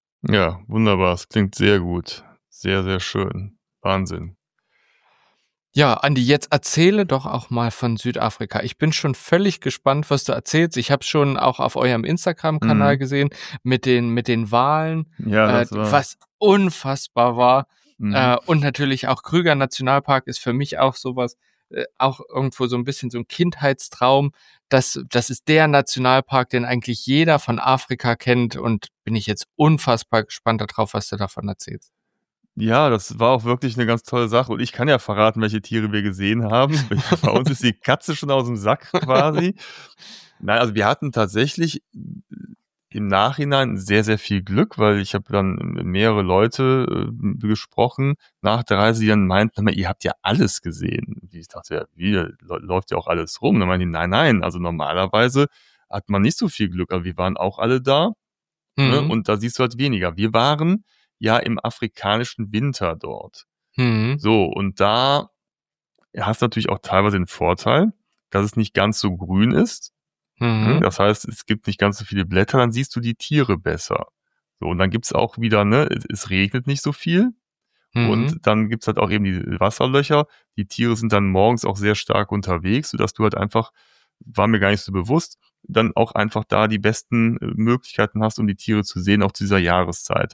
Ja, wunderbar. Es klingt sehr gut. Sehr, sehr schön. Wahnsinn. Ja, Andi, jetzt erzähle doch auch mal von Südafrika. Ich bin schon völlig gespannt, was du erzählst. Ich habe schon auch auf eurem Instagram-Kanal gesehen mit den Wahlen, Ja, das war. was unfassbar war. Mhm. Und natürlich auch Krüger Nationalpark ist für mich auch sowas, auch irgendwo so ein bisschen so ein Kindheitstraum. Das ist der Nationalpark, den eigentlich jeder von Afrika kennt, und bin ich jetzt unfassbar gespannt darauf, was du davon erzählst. Ja, das war auch wirklich eine ganz tolle Sache und ich kann ja verraten, welche Tiere wir gesehen haben. Bei uns ist die Katze schon aus'm Sack quasi. Nein, also wir hatten tatsächlich im Nachhinein sehr, sehr viel Glück, weil ich habe dann mehrere Leute gesprochen nach der Reise, die dann meinten: „Hör mal, ihr habt ja alles gesehen." Ich dachte: „Ja, wie? Läuft ja auch alles rum?" Dann meinten die: „Nein, nein, also normalerweise hat man nicht so viel Glück, aber wir waren auch alle da, ne, Mhm. und da siehst du halt weniger." Wir waren ja im afrikanischen Winter dort. Mhm. So, und da hast du natürlich auch teilweise den Vorteil, dass es nicht ganz so grün ist. Ne? Mhm. Das heißt, es gibt nicht ganz so viele Blätter, dann siehst du die Tiere besser. So, und dann gibt's auch wieder, ne, es regnet nicht so viel. Und Mhm. dann gibt's halt auch eben die Wasserlöcher. Die Tiere sind dann morgens auch sehr stark unterwegs, sodass du halt einfach, war mir gar nicht so bewusst, dann auch einfach da die besten Möglichkeiten hast, um die Tiere zu sehen, auch zu dieser Jahreszeit.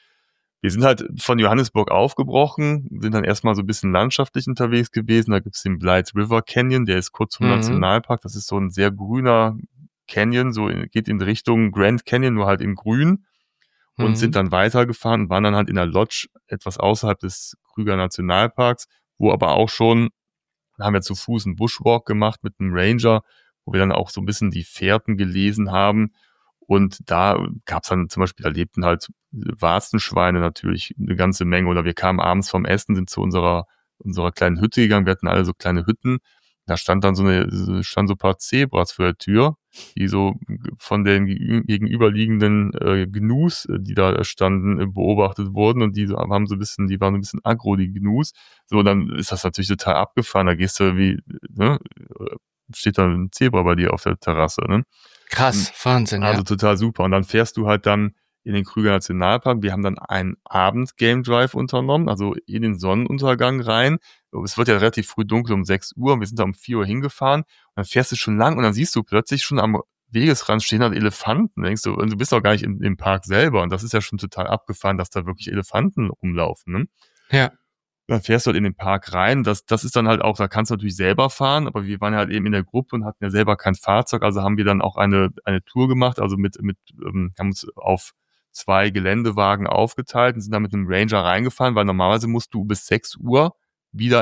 Wir sind halt von Johannesburg aufgebrochen, sind dann erstmal so ein bisschen landschaftlich unterwegs gewesen. Da gibt's den Blythe River Canyon, der ist kurz vom Mhm. Nationalpark. Das ist so ein sehr grüner Canyon, geht in Richtung Grand Canyon, nur halt in grün, und sind Mhm. dann weitergefahren und waren dann halt in der Lodge etwas außerhalb des Kruger Nationalparks, wo aber auch schon, da haben wir zu Fuß 'n Bushwalk gemacht mit 'nem Ranger, wo wir dann auch so 'n bisschen die Fährten gelesen haben. Und da gab's dann zum Beispiel, da lebten halt Warzenschweine natürlich 'ne ganze Menge. Oder wir kamen abends vom Essen, sind zu unserer kleinen Hütte gegangen. Wir hatten alle so kleine Hütten. Da standen so ein paar Zebras vor der Tür, die so von den gegenüberliegenden Gnus, die da standen, beobachtet wurden. Und die waren so ein bisschen aggro, die Gnus. So, dann ist das natürlich total abgefahren. Da gehst du wie, ne, steht da ein Zebra bei dir auf der Terrasse, ne? Und Krass, Wahnsinn, also ja. total super. Und dann fährst du halt dann in den Krüger Nationalpark. Wir haben dann einen Abend-Game Drive unternommen, also in den Sonnenuntergang rein. Es wird ja relativ früh dunkel, um 6 Uhr. Und wir sind da um 4 Uhr hingefahren. Und dann fährst du schon lang und dann siehst du plötzlich schon am Wegesrand stehen halt Elefanten. Da denkst du, und du bist auch gar nicht im Park selber. Und das ist ja schon total abgefahren, dass da wirklich Elefanten rumlaufen, ne? Ja. Dann fährst du halt in den Park rein. Das ist dann halt auch, da kannst du natürlich selber fahren, aber wir waren ja halt eben in der Gruppe und hatten ja selber kein Fahrzeug, also haben wir dann auch eine Tour gemacht, also haben uns auf 2 Geländewagen aufgeteilt und sind dann mit einem Ranger reingefahren, weil normalerweise musst du bis 6 Uhr wieder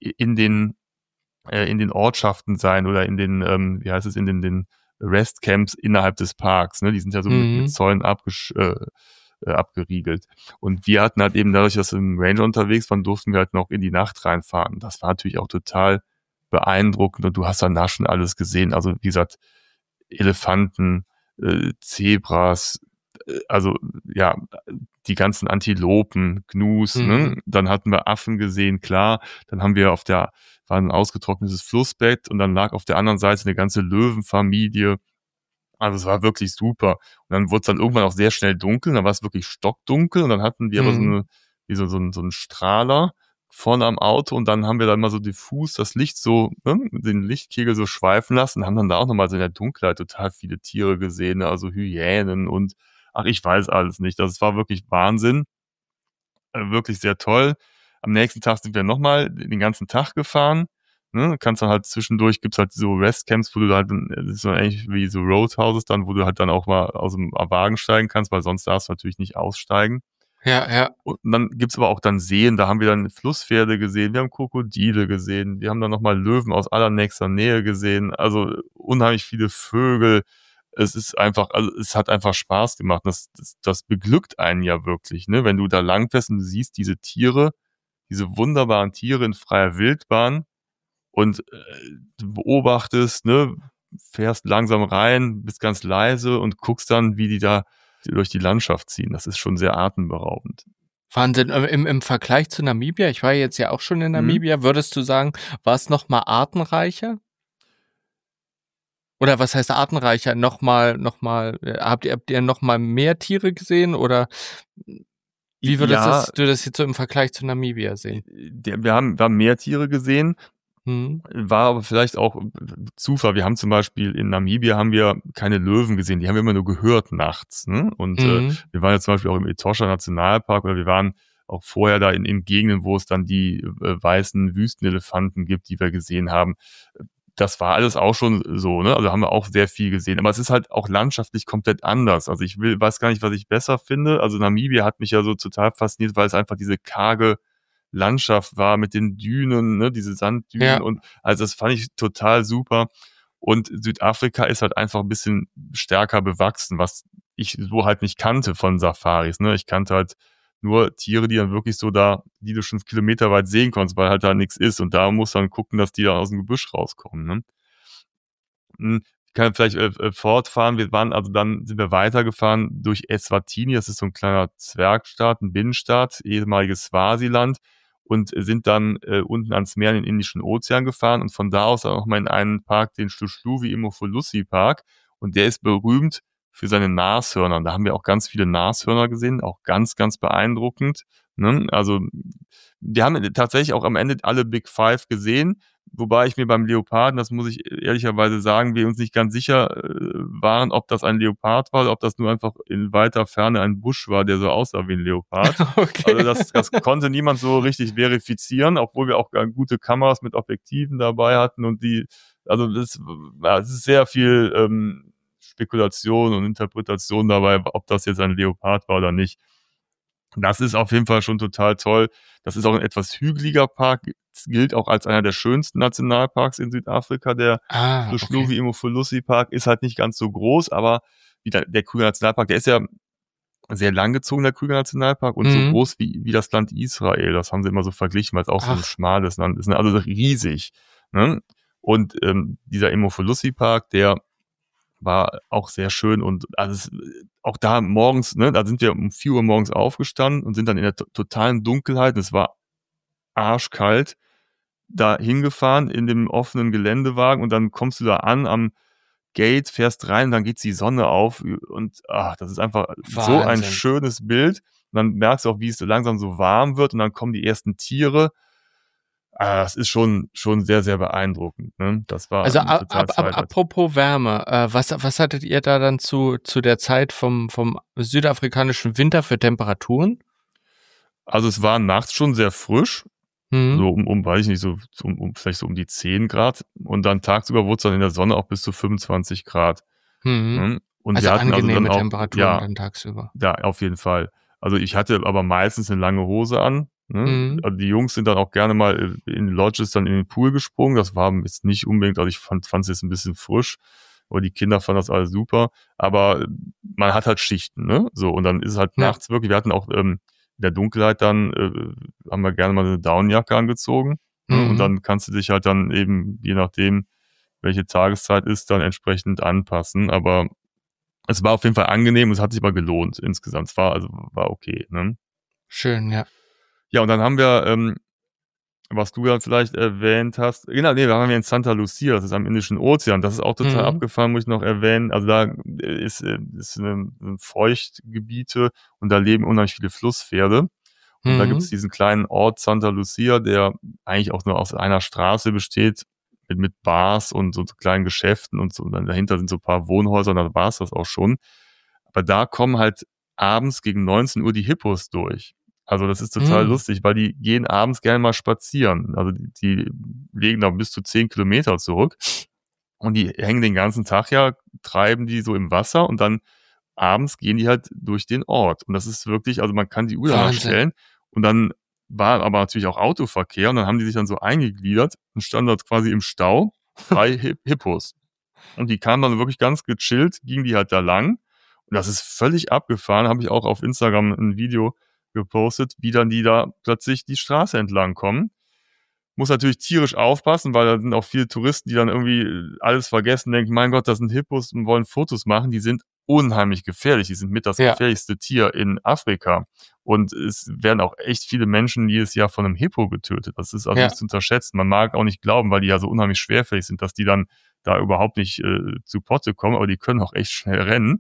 in den Ortschaften sein oder in den, wie heißt es, in den Restcamps innerhalb des Parks, ne? Die sind ja so mit Mhm. Zäunen abgeriegelt. Und wir hatten halt eben, dadurch, dass wir im Ranger unterwegs waren, durften wir halt noch in die Nacht reinfahren. Das war natürlich auch total beeindruckend und du hast dann da schon alles gesehen. Also wie gesagt, Elefanten, Zebras, also ja, die ganzen Antilopen, Gnus, Mhm. ne? Dann hatten wir Affen gesehen, klar. Dann haben wir war ein ausgetrocknetes Flussbett und dann lag auf der anderen Seite eine ganze Löwenfamilie. Also, es war wirklich super. Und dann wurde es dann irgendwann auch sehr schnell dunkel, dann war es wirklich stockdunkel und dann hatten wir aber Mhm. so 'n Strahler vorne am Auto und dann haben wir da immer so diffus das Licht so, ne, den Lichtkegel so schweifen lassen und haben dann da auch noch mal so in der Dunkelheit total viele Tiere gesehen, ne, also Hyänen und ach, ich weiß alles nicht. Das war wirklich Wahnsinn, wirklich sehr toll. Am nächsten Tag sind wir noch mal den ganzen Tag gefahren, ne? Kannst dann halt zwischendurch, gibt's halt so Restcamps, wo du halt dann, das ist so ähnlich wie so Roadhouses dann, wo du halt dann auch mal aus'm Wagen steigen kannst, weil sonst darfst du natürlich nicht aussteigen. Ja, ja. Und dann gibt's aber auch dann Seen, da haben wir dann Flusspferde gesehen, wir haben Krokodile gesehen, wir haben dann noch mal Löwen aus allernächster Nähe gesehen, also unheimlich viele Vögel. Es ist einfach, also es hat einfach Spaß gemacht. Das beglückt einen ja wirklich, ne? Wenn du da langfährst und du siehst diese Tiere, diese wunderbaren Tiere in freier Wildbahn und du beobachtest, ne, fährst langsam rein, bist ganz leise und guckst dann, wie die da durch die Landschaft ziehen. Das ist schon sehr atemberaubend. Wahnsinn. Im Vergleich zu Namibia, ich war jetzt ja auch schon in Mhm. Namibia, würdest du sagen, war es noch mal artenreicher? Oder was heißt artenreicher? Noch mal habt ihr noch mal mehr Tiere gesehen oder Wie würdest du das jetzt so im Vergleich zu Namibia sehen? Wir haben mehr Tiere gesehen, war aber vielleicht auch Zufall. Wir haben zum Beispiel in Namibia haben wir keine Löwen gesehen, die haben wir immer nur gehört nachts. Ne? Und wir waren ja zum Beispiel auch im Etosha Nationalpark oder wir waren auch vorher da in Gegenden, wo es dann die weißen Wüstenelefanten gibt, die wir gesehen haben. Das war alles auch schon so, ne? Also haben wir auch sehr viel gesehen. Aber es ist halt auch landschaftlich komplett anders. Also weiß gar nicht, was ich besser finde. Also Namibia hat mich ja so total fasziniert, weil es einfach diese karge Landschaft war mit den Dünen, ne? Diese Sanddünen. Ja. Und also das fand ich total super. Und Südafrika ist halt einfach ein bisschen stärker bewachsen, was ich so halt nicht kannte von Safaris. Ne? Ich kannte halt nur Tiere, die dann wirklich so da, die du schon Kilometer weit sehen konntest, weil halt da nichts ist. Und da musst du dann gucken, dass die da aus dem Gebüsch rauskommen. Ne? Ich kann vielleicht fortfahren. Dann sind wir weitergefahren durch Eswatini. Das ist so ein kleiner Zwergstaat, ein Binnenstaat, ehemaliges Swasiland. Und sind dann unten ans Meer in den Indischen Ozean gefahren und von da aus dann auch mal in einen Park, den Hluhluwe Imhotep Park. Und der ist berühmt für seine Nashörner. Und da haben wir auch ganz viele Nashörner gesehen, auch ganz, ganz beeindruckend. Ne? Also wir haben tatsächlich auch am Ende alle Big Five gesehen, wobei ich mir beim Leoparden, das muss ich ehrlicherweise sagen, wir uns nicht ganz sicher waren, ob das ein Leopard war oder ob das nur einfach in weiter Ferne ein Busch war, der so aussah wie ein Leopard. Okay. Also das konnte niemand so richtig verifizieren, obwohl wir auch gute Kameras mit Objektiven dabei hatten und es ist sehr viel Spekulation und Interpretation dabei, ob das jetzt ein Leopard war oder nicht. Das ist auf jeden Fall schon total toll. Das ist auch ein etwas hügeliger Park, gilt auch als einer der schönsten Nationalparks in Südafrika. Der Hluhluwe Imhotep Park ist halt nicht ganz so groß, aber der Kruger Nationalpark, der ist ja sehr langgezogen, der Kruger Nationalpark, und so groß wie das Land Israel. Das haben sie immer so verglichen, weil es auch so ein schmales Land ist. Also riesig. Ne? Und dieser Imhotep Park, der war auch sehr schön und also auch da morgens, ne, da sind wir um 4 Uhr morgens aufgestanden und sind dann in der totalen Dunkelheit, es war arschkalt, da hingefahren in dem offenen Geländewagen und dann kommst du da an am Gate, fährst rein, dann geht die Sonne auf und das ist einfach Wahnsinn. So ein schönes Bild. Und dann merkst du auch, wie es langsam so warm wird und dann kommen die ersten Tiere. Das ist schon sehr, sehr beeindruckend. Ne? Das war also apropos Wärme, was hattet ihr da dann zu der Zeit vom südafrikanischen Winter für Temperaturen? Also es war nachts schon sehr frisch, so weiß ich nicht, vielleicht so um die 10 Grad und dann tagsüber wurde es dann in der Sonne auch bis zu 25 Grad. Ne? Und also wir hatten angenehme dann auch, Temperaturen dann tagsüber. Ja, auf jeden Fall. Also ich hatte aber meistens eine lange Hose an. Ne? Also die Jungs sind dann auch gerne mal in Lodges dann in den Pool gesprungen. Das war jetzt nicht unbedingt, also ich fand es jetzt ein bisschen frisch, aber die Kinder fanden das alles super. Aber man hat halt Schichten, ne? So, und dann ist es halt nachts wirklich, wir hatten auch in der Dunkelheit dann, haben wir gerne mal eine Downjacke angezogen. Ne? Und dann kannst du dich halt dann eben, je nachdem, welche Tageszeit ist, dann entsprechend anpassen. Aber es war auf jeden Fall angenehm und es hat sich aber gelohnt insgesamt. Es war okay. Ne? Schön, ja. Ja, und dann haben wir, was du ja vielleicht erwähnt hast, wir waren ja in Santa Lucia, das ist am Indischen Ozean, das ist auch total abgefahren, muss ich noch erwähnen. Also da ist Feuchtgebiete und da leben unheimlich viele Flusspferde. Und da gibt es diesen kleinen Ort Santa Lucia, der eigentlich auch nur aus einer Straße besteht, mit Bars und so kleinen Geschäften und so. Und dann dahinter sind so ein paar Wohnhäuser und dann war es das auch schon. Aber da kommen halt abends gegen 19 Uhr die Hippos durch. Also das ist total lustig, weil die gehen abends gerne mal spazieren. Also die legen da bis zu 10 Kilometer zurück und die hängen den ganzen Tag treiben die so im Wasser und dann abends gehen die halt durch den Ort. Und das ist wirklich, also man kann die Uhr danach stellen und dann war aber natürlich auch Autoverkehr und dann haben die sich dann so eingegliedert und standen dort quasi im Stau, 3 Hippos. Und die kamen dann wirklich ganz gechillt, gingen die halt da lang. Und das ist völlig abgefahren, habe ich auch auf Instagram ein Video gepostet, wie dann die da plötzlich die Straße entlang kommen. Muss natürlich tierisch aufpassen, weil da sind auch viele Touristen, die dann irgendwie alles vergessen, denken, mein Gott, das sind Hippos und wollen Fotos machen. Die sind unheimlich gefährlich. Die sind mit das gefährlichste Tier in Afrika. Und es werden auch echt viele Menschen jedes Jahr von einem Hippo getötet. Das ist also nicht zu unterschätzen. Man mag auch nicht glauben, weil die ja so unheimlich schwerfällig sind, dass die dann da überhaupt nicht zu Potte kommen, aber die können auch echt schnell rennen.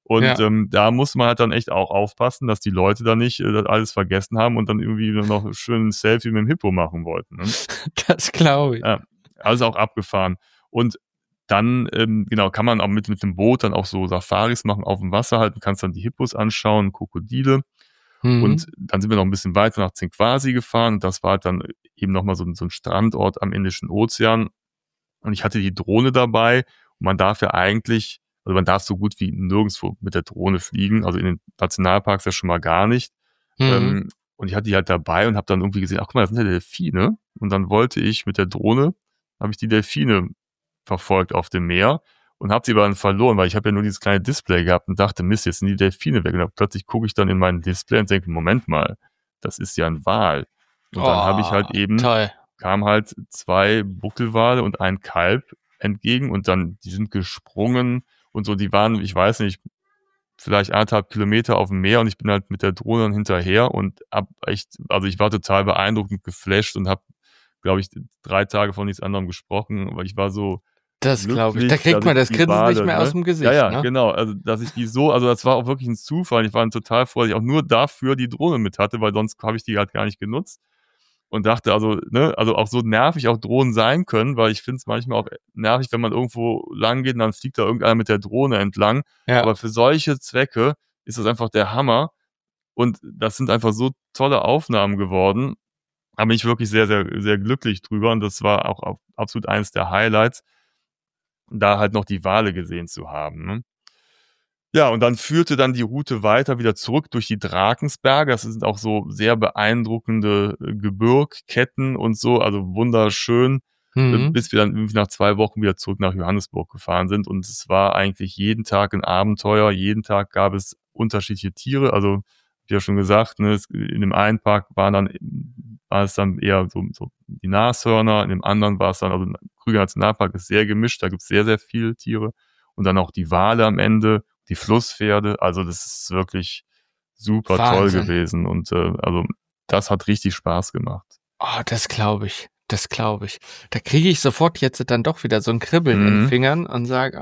Und da muss man halt dann echt auch aufpassen, dass die Leute da nicht das alles vergessen haben und dann irgendwie noch schön ein Selfie mit dem Hippo machen wollten. Ne? Das glaube ich. Ja, also auch abgefahren. Und dann, genau, kann man auch mit dem Boot dann auch so Safaris machen auf dem Wasser halt. Du kannst dann die Hippos anschauen, Krokodile. Und dann sind wir noch ein bisschen weiter nach Zinquasi gefahren. Das war halt dann eben nochmal so ein Strandort am Indischen Ozean. Und ich hatte die Drohne dabei. Und man darf ja eigentlich, also man darf so gut wie nirgendwo mit der Drohne fliegen. Also in den Nationalparks ja schon mal gar nicht. Und ich hatte die halt dabei und habe dann irgendwie gesehen, ach guck mal, das sind ja Delfine. Und dann wollte ich mit der Drohne, habe ich die Delfine verfolgt auf dem Meer und habe sie aber dann verloren, weil ich habe ja nur dieses kleine Display gehabt und dachte, Mist, jetzt sind die Delfine weg. Und dann plötzlich gucke ich dann in mein Display und denke, Moment mal, das ist ja ein Wal. Und dann habe ich halt eben, kam halt 2 Buckelwale und ein Kalb entgegen und dann, die sind gesprungen und so, die waren, ich weiß nicht, vielleicht 1,5 Kilometer auf dem Meer und ich bin halt mit der Drohne dann hinterher und also ich war total beeindruckt und geflasht und habe, glaube ich, 3 Tage von nichts anderem gesprochen, weil ich war so das glaube ich. Da kriegt man das Grinsen nicht mehr aus dem Gesicht. Ja, ne? Genau. Also, dass ich die so, also das war auch wirklich ein Zufall. Ich war total froh, dass ich auch nur dafür die Drohne mit hatte, weil sonst habe ich die halt gar nicht genutzt. Und dachte also, also auch so nervig auch Drohnen sein können, weil ich finde es manchmal auch nervig, wenn man irgendwo lang geht und dann fliegt da irgendeiner mit der Drohne entlang. Ja. Aber für solche Zwecke ist das einfach der Hammer. Und das sind einfach so tolle Aufnahmen geworden. Da bin ich wirklich sehr, sehr, sehr glücklich drüber. Und das war auch absolut eines der Highlights, da halt noch die Wale gesehen zu haben. Ne? Ja, und dann führte dann die Route weiter wieder zurück durch die Drakensberge. Das sind auch so sehr beeindruckende Gebirgketten und so, also wunderschön, bis wir dann nach 2 Wochen wieder zurück nach Johannesburg gefahren sind. Und es war eigentlich jeden Tag ein Abenteuer. Jeden Tag gab es unterschiedliche Tiere. Also, wie ja schon gesagt, ne, in dem einen Park war es dann eher so die Nashörner, in dem anderen war es dann, also Krüger Nationalpark ist sehr gemischt, da gibt es sehr, sehr viele Tiere. Und dann auch die Wale am Ende, die Flusspferde, also das ist wirklich super toll gewesen und also das hat richtig Spaß gemacht. Oh, das glaube ich. Da kriege ich sofort jetzt dann doch wieder so ein Kribbeln in den Fingern und sage,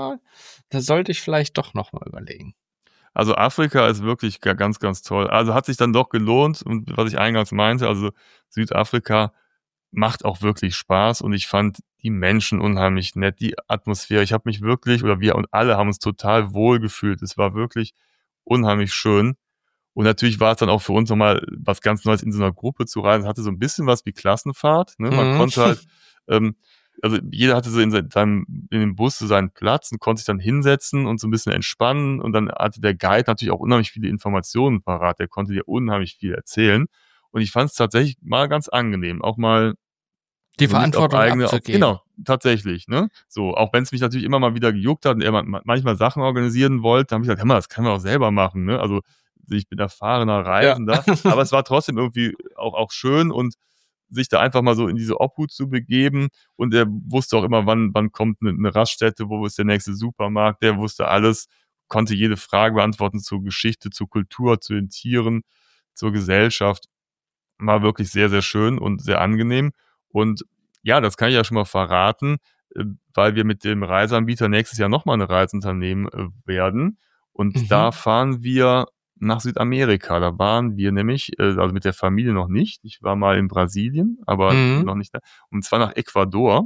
da sollte ich vielleicht doch nochmal überlegen. Also Afrika ist wirklich ganz, ganz toll. Also hat sich dann doch gelohnt und was ich eingangs meinte, also Südafrika macht auch wirklich Spaß und ich fand die Menschen unheimlich nett, die Atmosphäre. Ich habe mich wirklich, oder wir und alle haben uns total wohl gefühlt. Es war wirklich unheimlich schön. Und natürlich war es dann auch für uns nochmal was ganz Neues, in so einer Gruppe zu reisen. Es hatte so ein bisschen was wie Klassenfahrt. Ne? Man konnte halt, also jeder hatte so in dem Bus so seinen Platz und konnte sich dann hinsetzen und so ein bisschen entspannen. Und dann hatte der Guide natürlich auch unheimlich viele Informationen parat. Der konnte dir unheimlich viel erzählen. Und ich fand es tatsächlich mal ganz angenehm, auch mal die Verantwortung abzugeben. Genau, tatsächlich. Ne? So, auch wenn es mich natürlich immer mal wieder gejuckt hat und er manchmal Sachen organisieren wollte, dann habe ich gesagt, hör mal, das können wir auch selber machen. Ne? Also ich bin erfahrener Reisender, aber es war trotzdem irgendwie auch schön und sich da einfach mal so in diese Obhut zu begeben und er wusste auch immer, wann kommt eine Raststätte, wo ist der nächste Supermarkt, der wusste alles, konnte jede Frage beantworten zur Geschichte, zur Kultur, zu den Tieren, zur Gesellschaft. War wirklich sehr, sehr schön und sehr angenehm. Und ja, das kann ich ja schon mal verraten, weil wir mit dem Reiseanbieter nächstes Jahr nochmal eine Reise unternehmen werden. Und da fahren wir nach Südamerika. Da waren wir nämlich, also mit der Familie noch nicht. Ich war mal in Brasilien, aber noch nicht da. Und zwar nach Ecuador.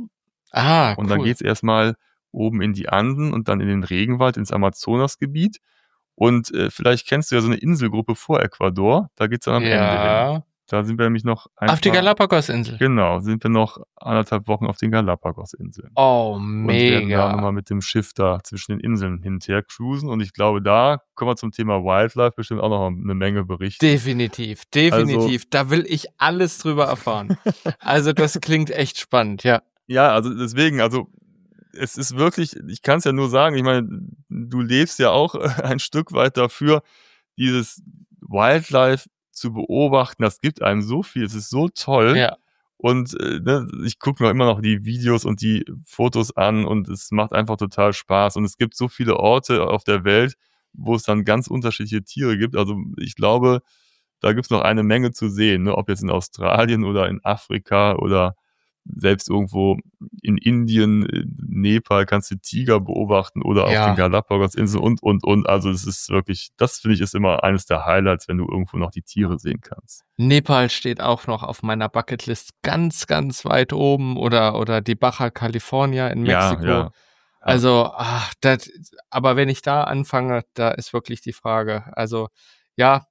Und dann geht's erstmal oben in die Anden und dann in den Regenwald, ins Amazonasgebiet. Und vielleicht kennst du ja so eine Inselgruppe vor Ecuador. Da geht's dann am Ende hin. Da sind wir nämlich noch auf die Galapagos-Insel. Genau, sind wir noch 1,5 Wochen auf den Galapagos-Inseln. Oh, mega. Und werden da nochmal mit dem Schiff da zwischen den Inseln hinterher cruisen. Und ich glaube, da kommen wir zum Thema Wildlife bestimmt auch noch eine Menge berichten. Definitiv. Also, da will ich alles drüber erfahren. Also das klingt echt spannend, ja. Ja, also deswegen, also es ist wirklich, ich kann es ja nur sagen, ich meine, du lebst ja auch ein Stück weit dafür, dieses Wildlife zu beobachten, das gibt einem so viel, es ist so toll. Ja. Und ich gucke mir immer noch die Videos und die Fotos an und es macht einfach total Spaß. Und es gibt so viele Orte auf der Welt, wo es dann ganz unterschiedliche Tiere gibt. Also ich glaube, da gibt es noch eine Menge zu sehen, ne? Ob jetzt in Australien oder in Afrika oder selbst irgendwo in Indien, Nepal kannst du Tiger beobachten oder auf den Galapagos-Inseln und. Also es ist wirklich, das finde ich ist immer eines der Highlights, wenn du irgendwo noch die Tiere sehen kannst. Nepal steht auch noch auf meiner Bucketlist ganz, ganz weit oben oder die Baja California in Mexiko. Ja. Also, aber wenn ich da anfange, da ist wirklich die Frage. Also, ja,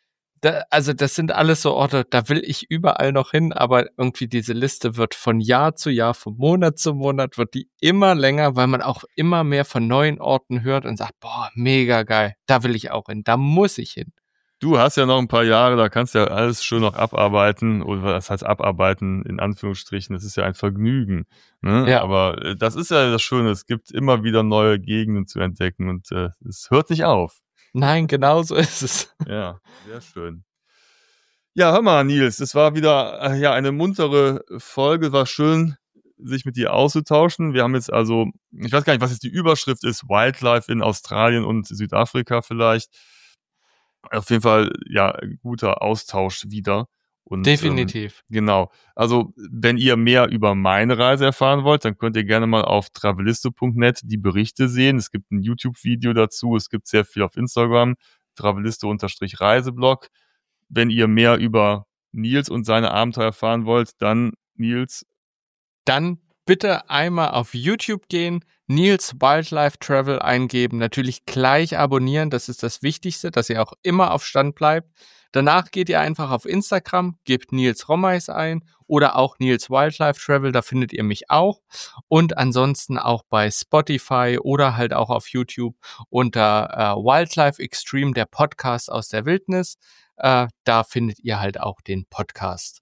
das sind alles so Orte, da will ich überall noch hin, aber irgendwie diese Liste wird von Jahr zu Jahr, von Monat zu Monat, wird die immer länger, weil man auch immer mehr von neuen Orten hört und sagt, boah, mega geil, da will ich auch hin, da muss ich hin. Du hast ja noch ein paar Jahre, da kannst du ja alles schön noch abarbeiten, oder was heißt abarbeiten, in Anführungsstrichen, das ist ja ein Vergnügen, ne? Ja. Aber das ist ja das Schöne, es gibt immer wieder neue Gegenden zu entdecken und es hört nicht auf. Nein, genau so ist es. Ja, sehr schön. Ja, hör mal, Nils, das war wieder eine muntere Folge, war schön, sich mit dir auszutauschen. Wir haben jetzt also, ich weiß gar nicht, was jetzt die Überschrift ist, Wildlife in Australien und Südafrika vielleicht. Auf jeden Fall, ja, guter Austausch wieder. Und, Definitiv. Genau. Also, wenn ihr mehr über meine Reise erfahren wollt, dann könnt ihr gerne mal auf travelisto.net die Berichte sehen. Es gibt ein YouTube-Video dazu. Es gibt sehr viel auf Instagram. Travelisto_Reiseblog. Wenn ihr mehr über Nils und seine Abenteuer erfahren wollt, dann Nils. Dann bitte einmal auf YouTube gehen, Nils Wildlife Travel eingeben, natürlich gleich abonnieren, das ist das Wichtigste, dass ihr auch immer auf Stand bleibt. Danach geht ihr einfach auf Instagram, gebt Nils Rommeis ein oder auch Nils Wildlife Travel, da findet ihr mich auch. Und ansonsten auch bei Spotify oder halt auch auf YouTube unter Wildlife Extreme, der Podcast aus der Wildnis. Da findet ihr halt auch den Podcast.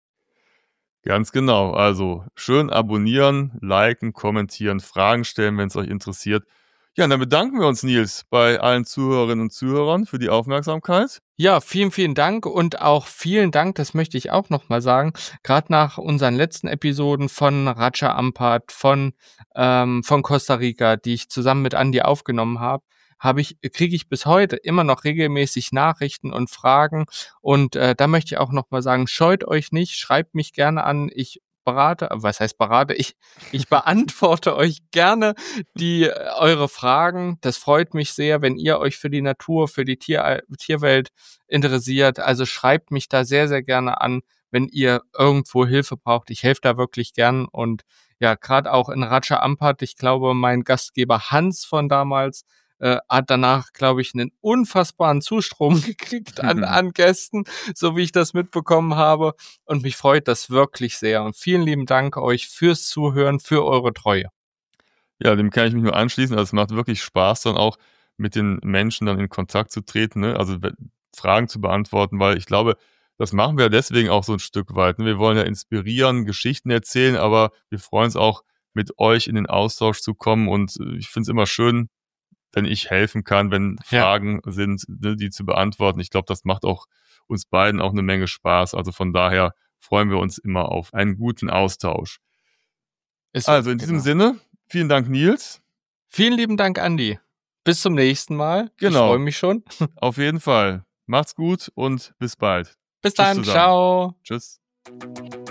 Ganz genau. Also schön abonnieren, liken, kommentieren, Fragen stellen, wenn es euch interessiert. Ja, und dann bedanken wir uns, Nils, bei allen Zuhörerinnen und Zuhörern für die Aufmerksamkeit. Ja, vielen, vielen Dank und auch vielen Dank, das möchte ich auch nochmal sagen, gerade nach unseren letzten Episoden von Raja Ampat, von Costa Rica, die ich zusammen mit Andi aufgenommen habe, kriege ich bis heute immer noch regelmäßig Nachrichten und Fragen und da möchte ich auch nochmal sagen, scheut euch nicht, schreibt mich gerne an, ich beantworte euch gerne eure Fragen. Das freut mich sehr, wenn ihr euch für die Natur, für die Tierwelt interessiert. Also schreibt mich da sehr, sehr gerne an, wenn ihr irgendwo Hilfe braucht. Ich helfe da wirklich gern. Und ja, gerade auch in Raja Ampat, ich glaube, mein Gastgeber Hans von damals hat danach, glaube ich, einen unfassbaren Zustrom gekriegt an Gästen, so wie ich das mitbekommen habe. Und mich freut das wirklich sehr. Und vielen lieben Dank euch fürs Zuhören, für eure Treue. Ja, dem kann ich mich nur anschließen. Also es macht wirklich Spaß, dann auch mit den Menschen dann in Kontakt zu treten, ne? Also Fragen zu beantworten, weil ich glaube, das machen wir deswegen auch so ein Stück weit, ne? Wir wollen ja inspirieren, Geschichten erzählen, aber wir freuen uns auch, mit euch in den Austausch zu kommen. Und ich finde es immer schön, wenn ich helfen kann, wenn Fragen sind, ne, die zu beantworten. Ich glaube, das macht auch uns beiden auch eine Menge Spaß. Also von daher freuen wir uns immer auf einen guten Austausch. Also in diesem Sinne, vielen Dank, Nils. Vielen lieben Dank, Andi. Bis zum nächsten Mal. Genau. Ich freue mich schon. Auf jeden Fall. Macht's gut und bis bald. Bis dann. Ciao. Tschüss.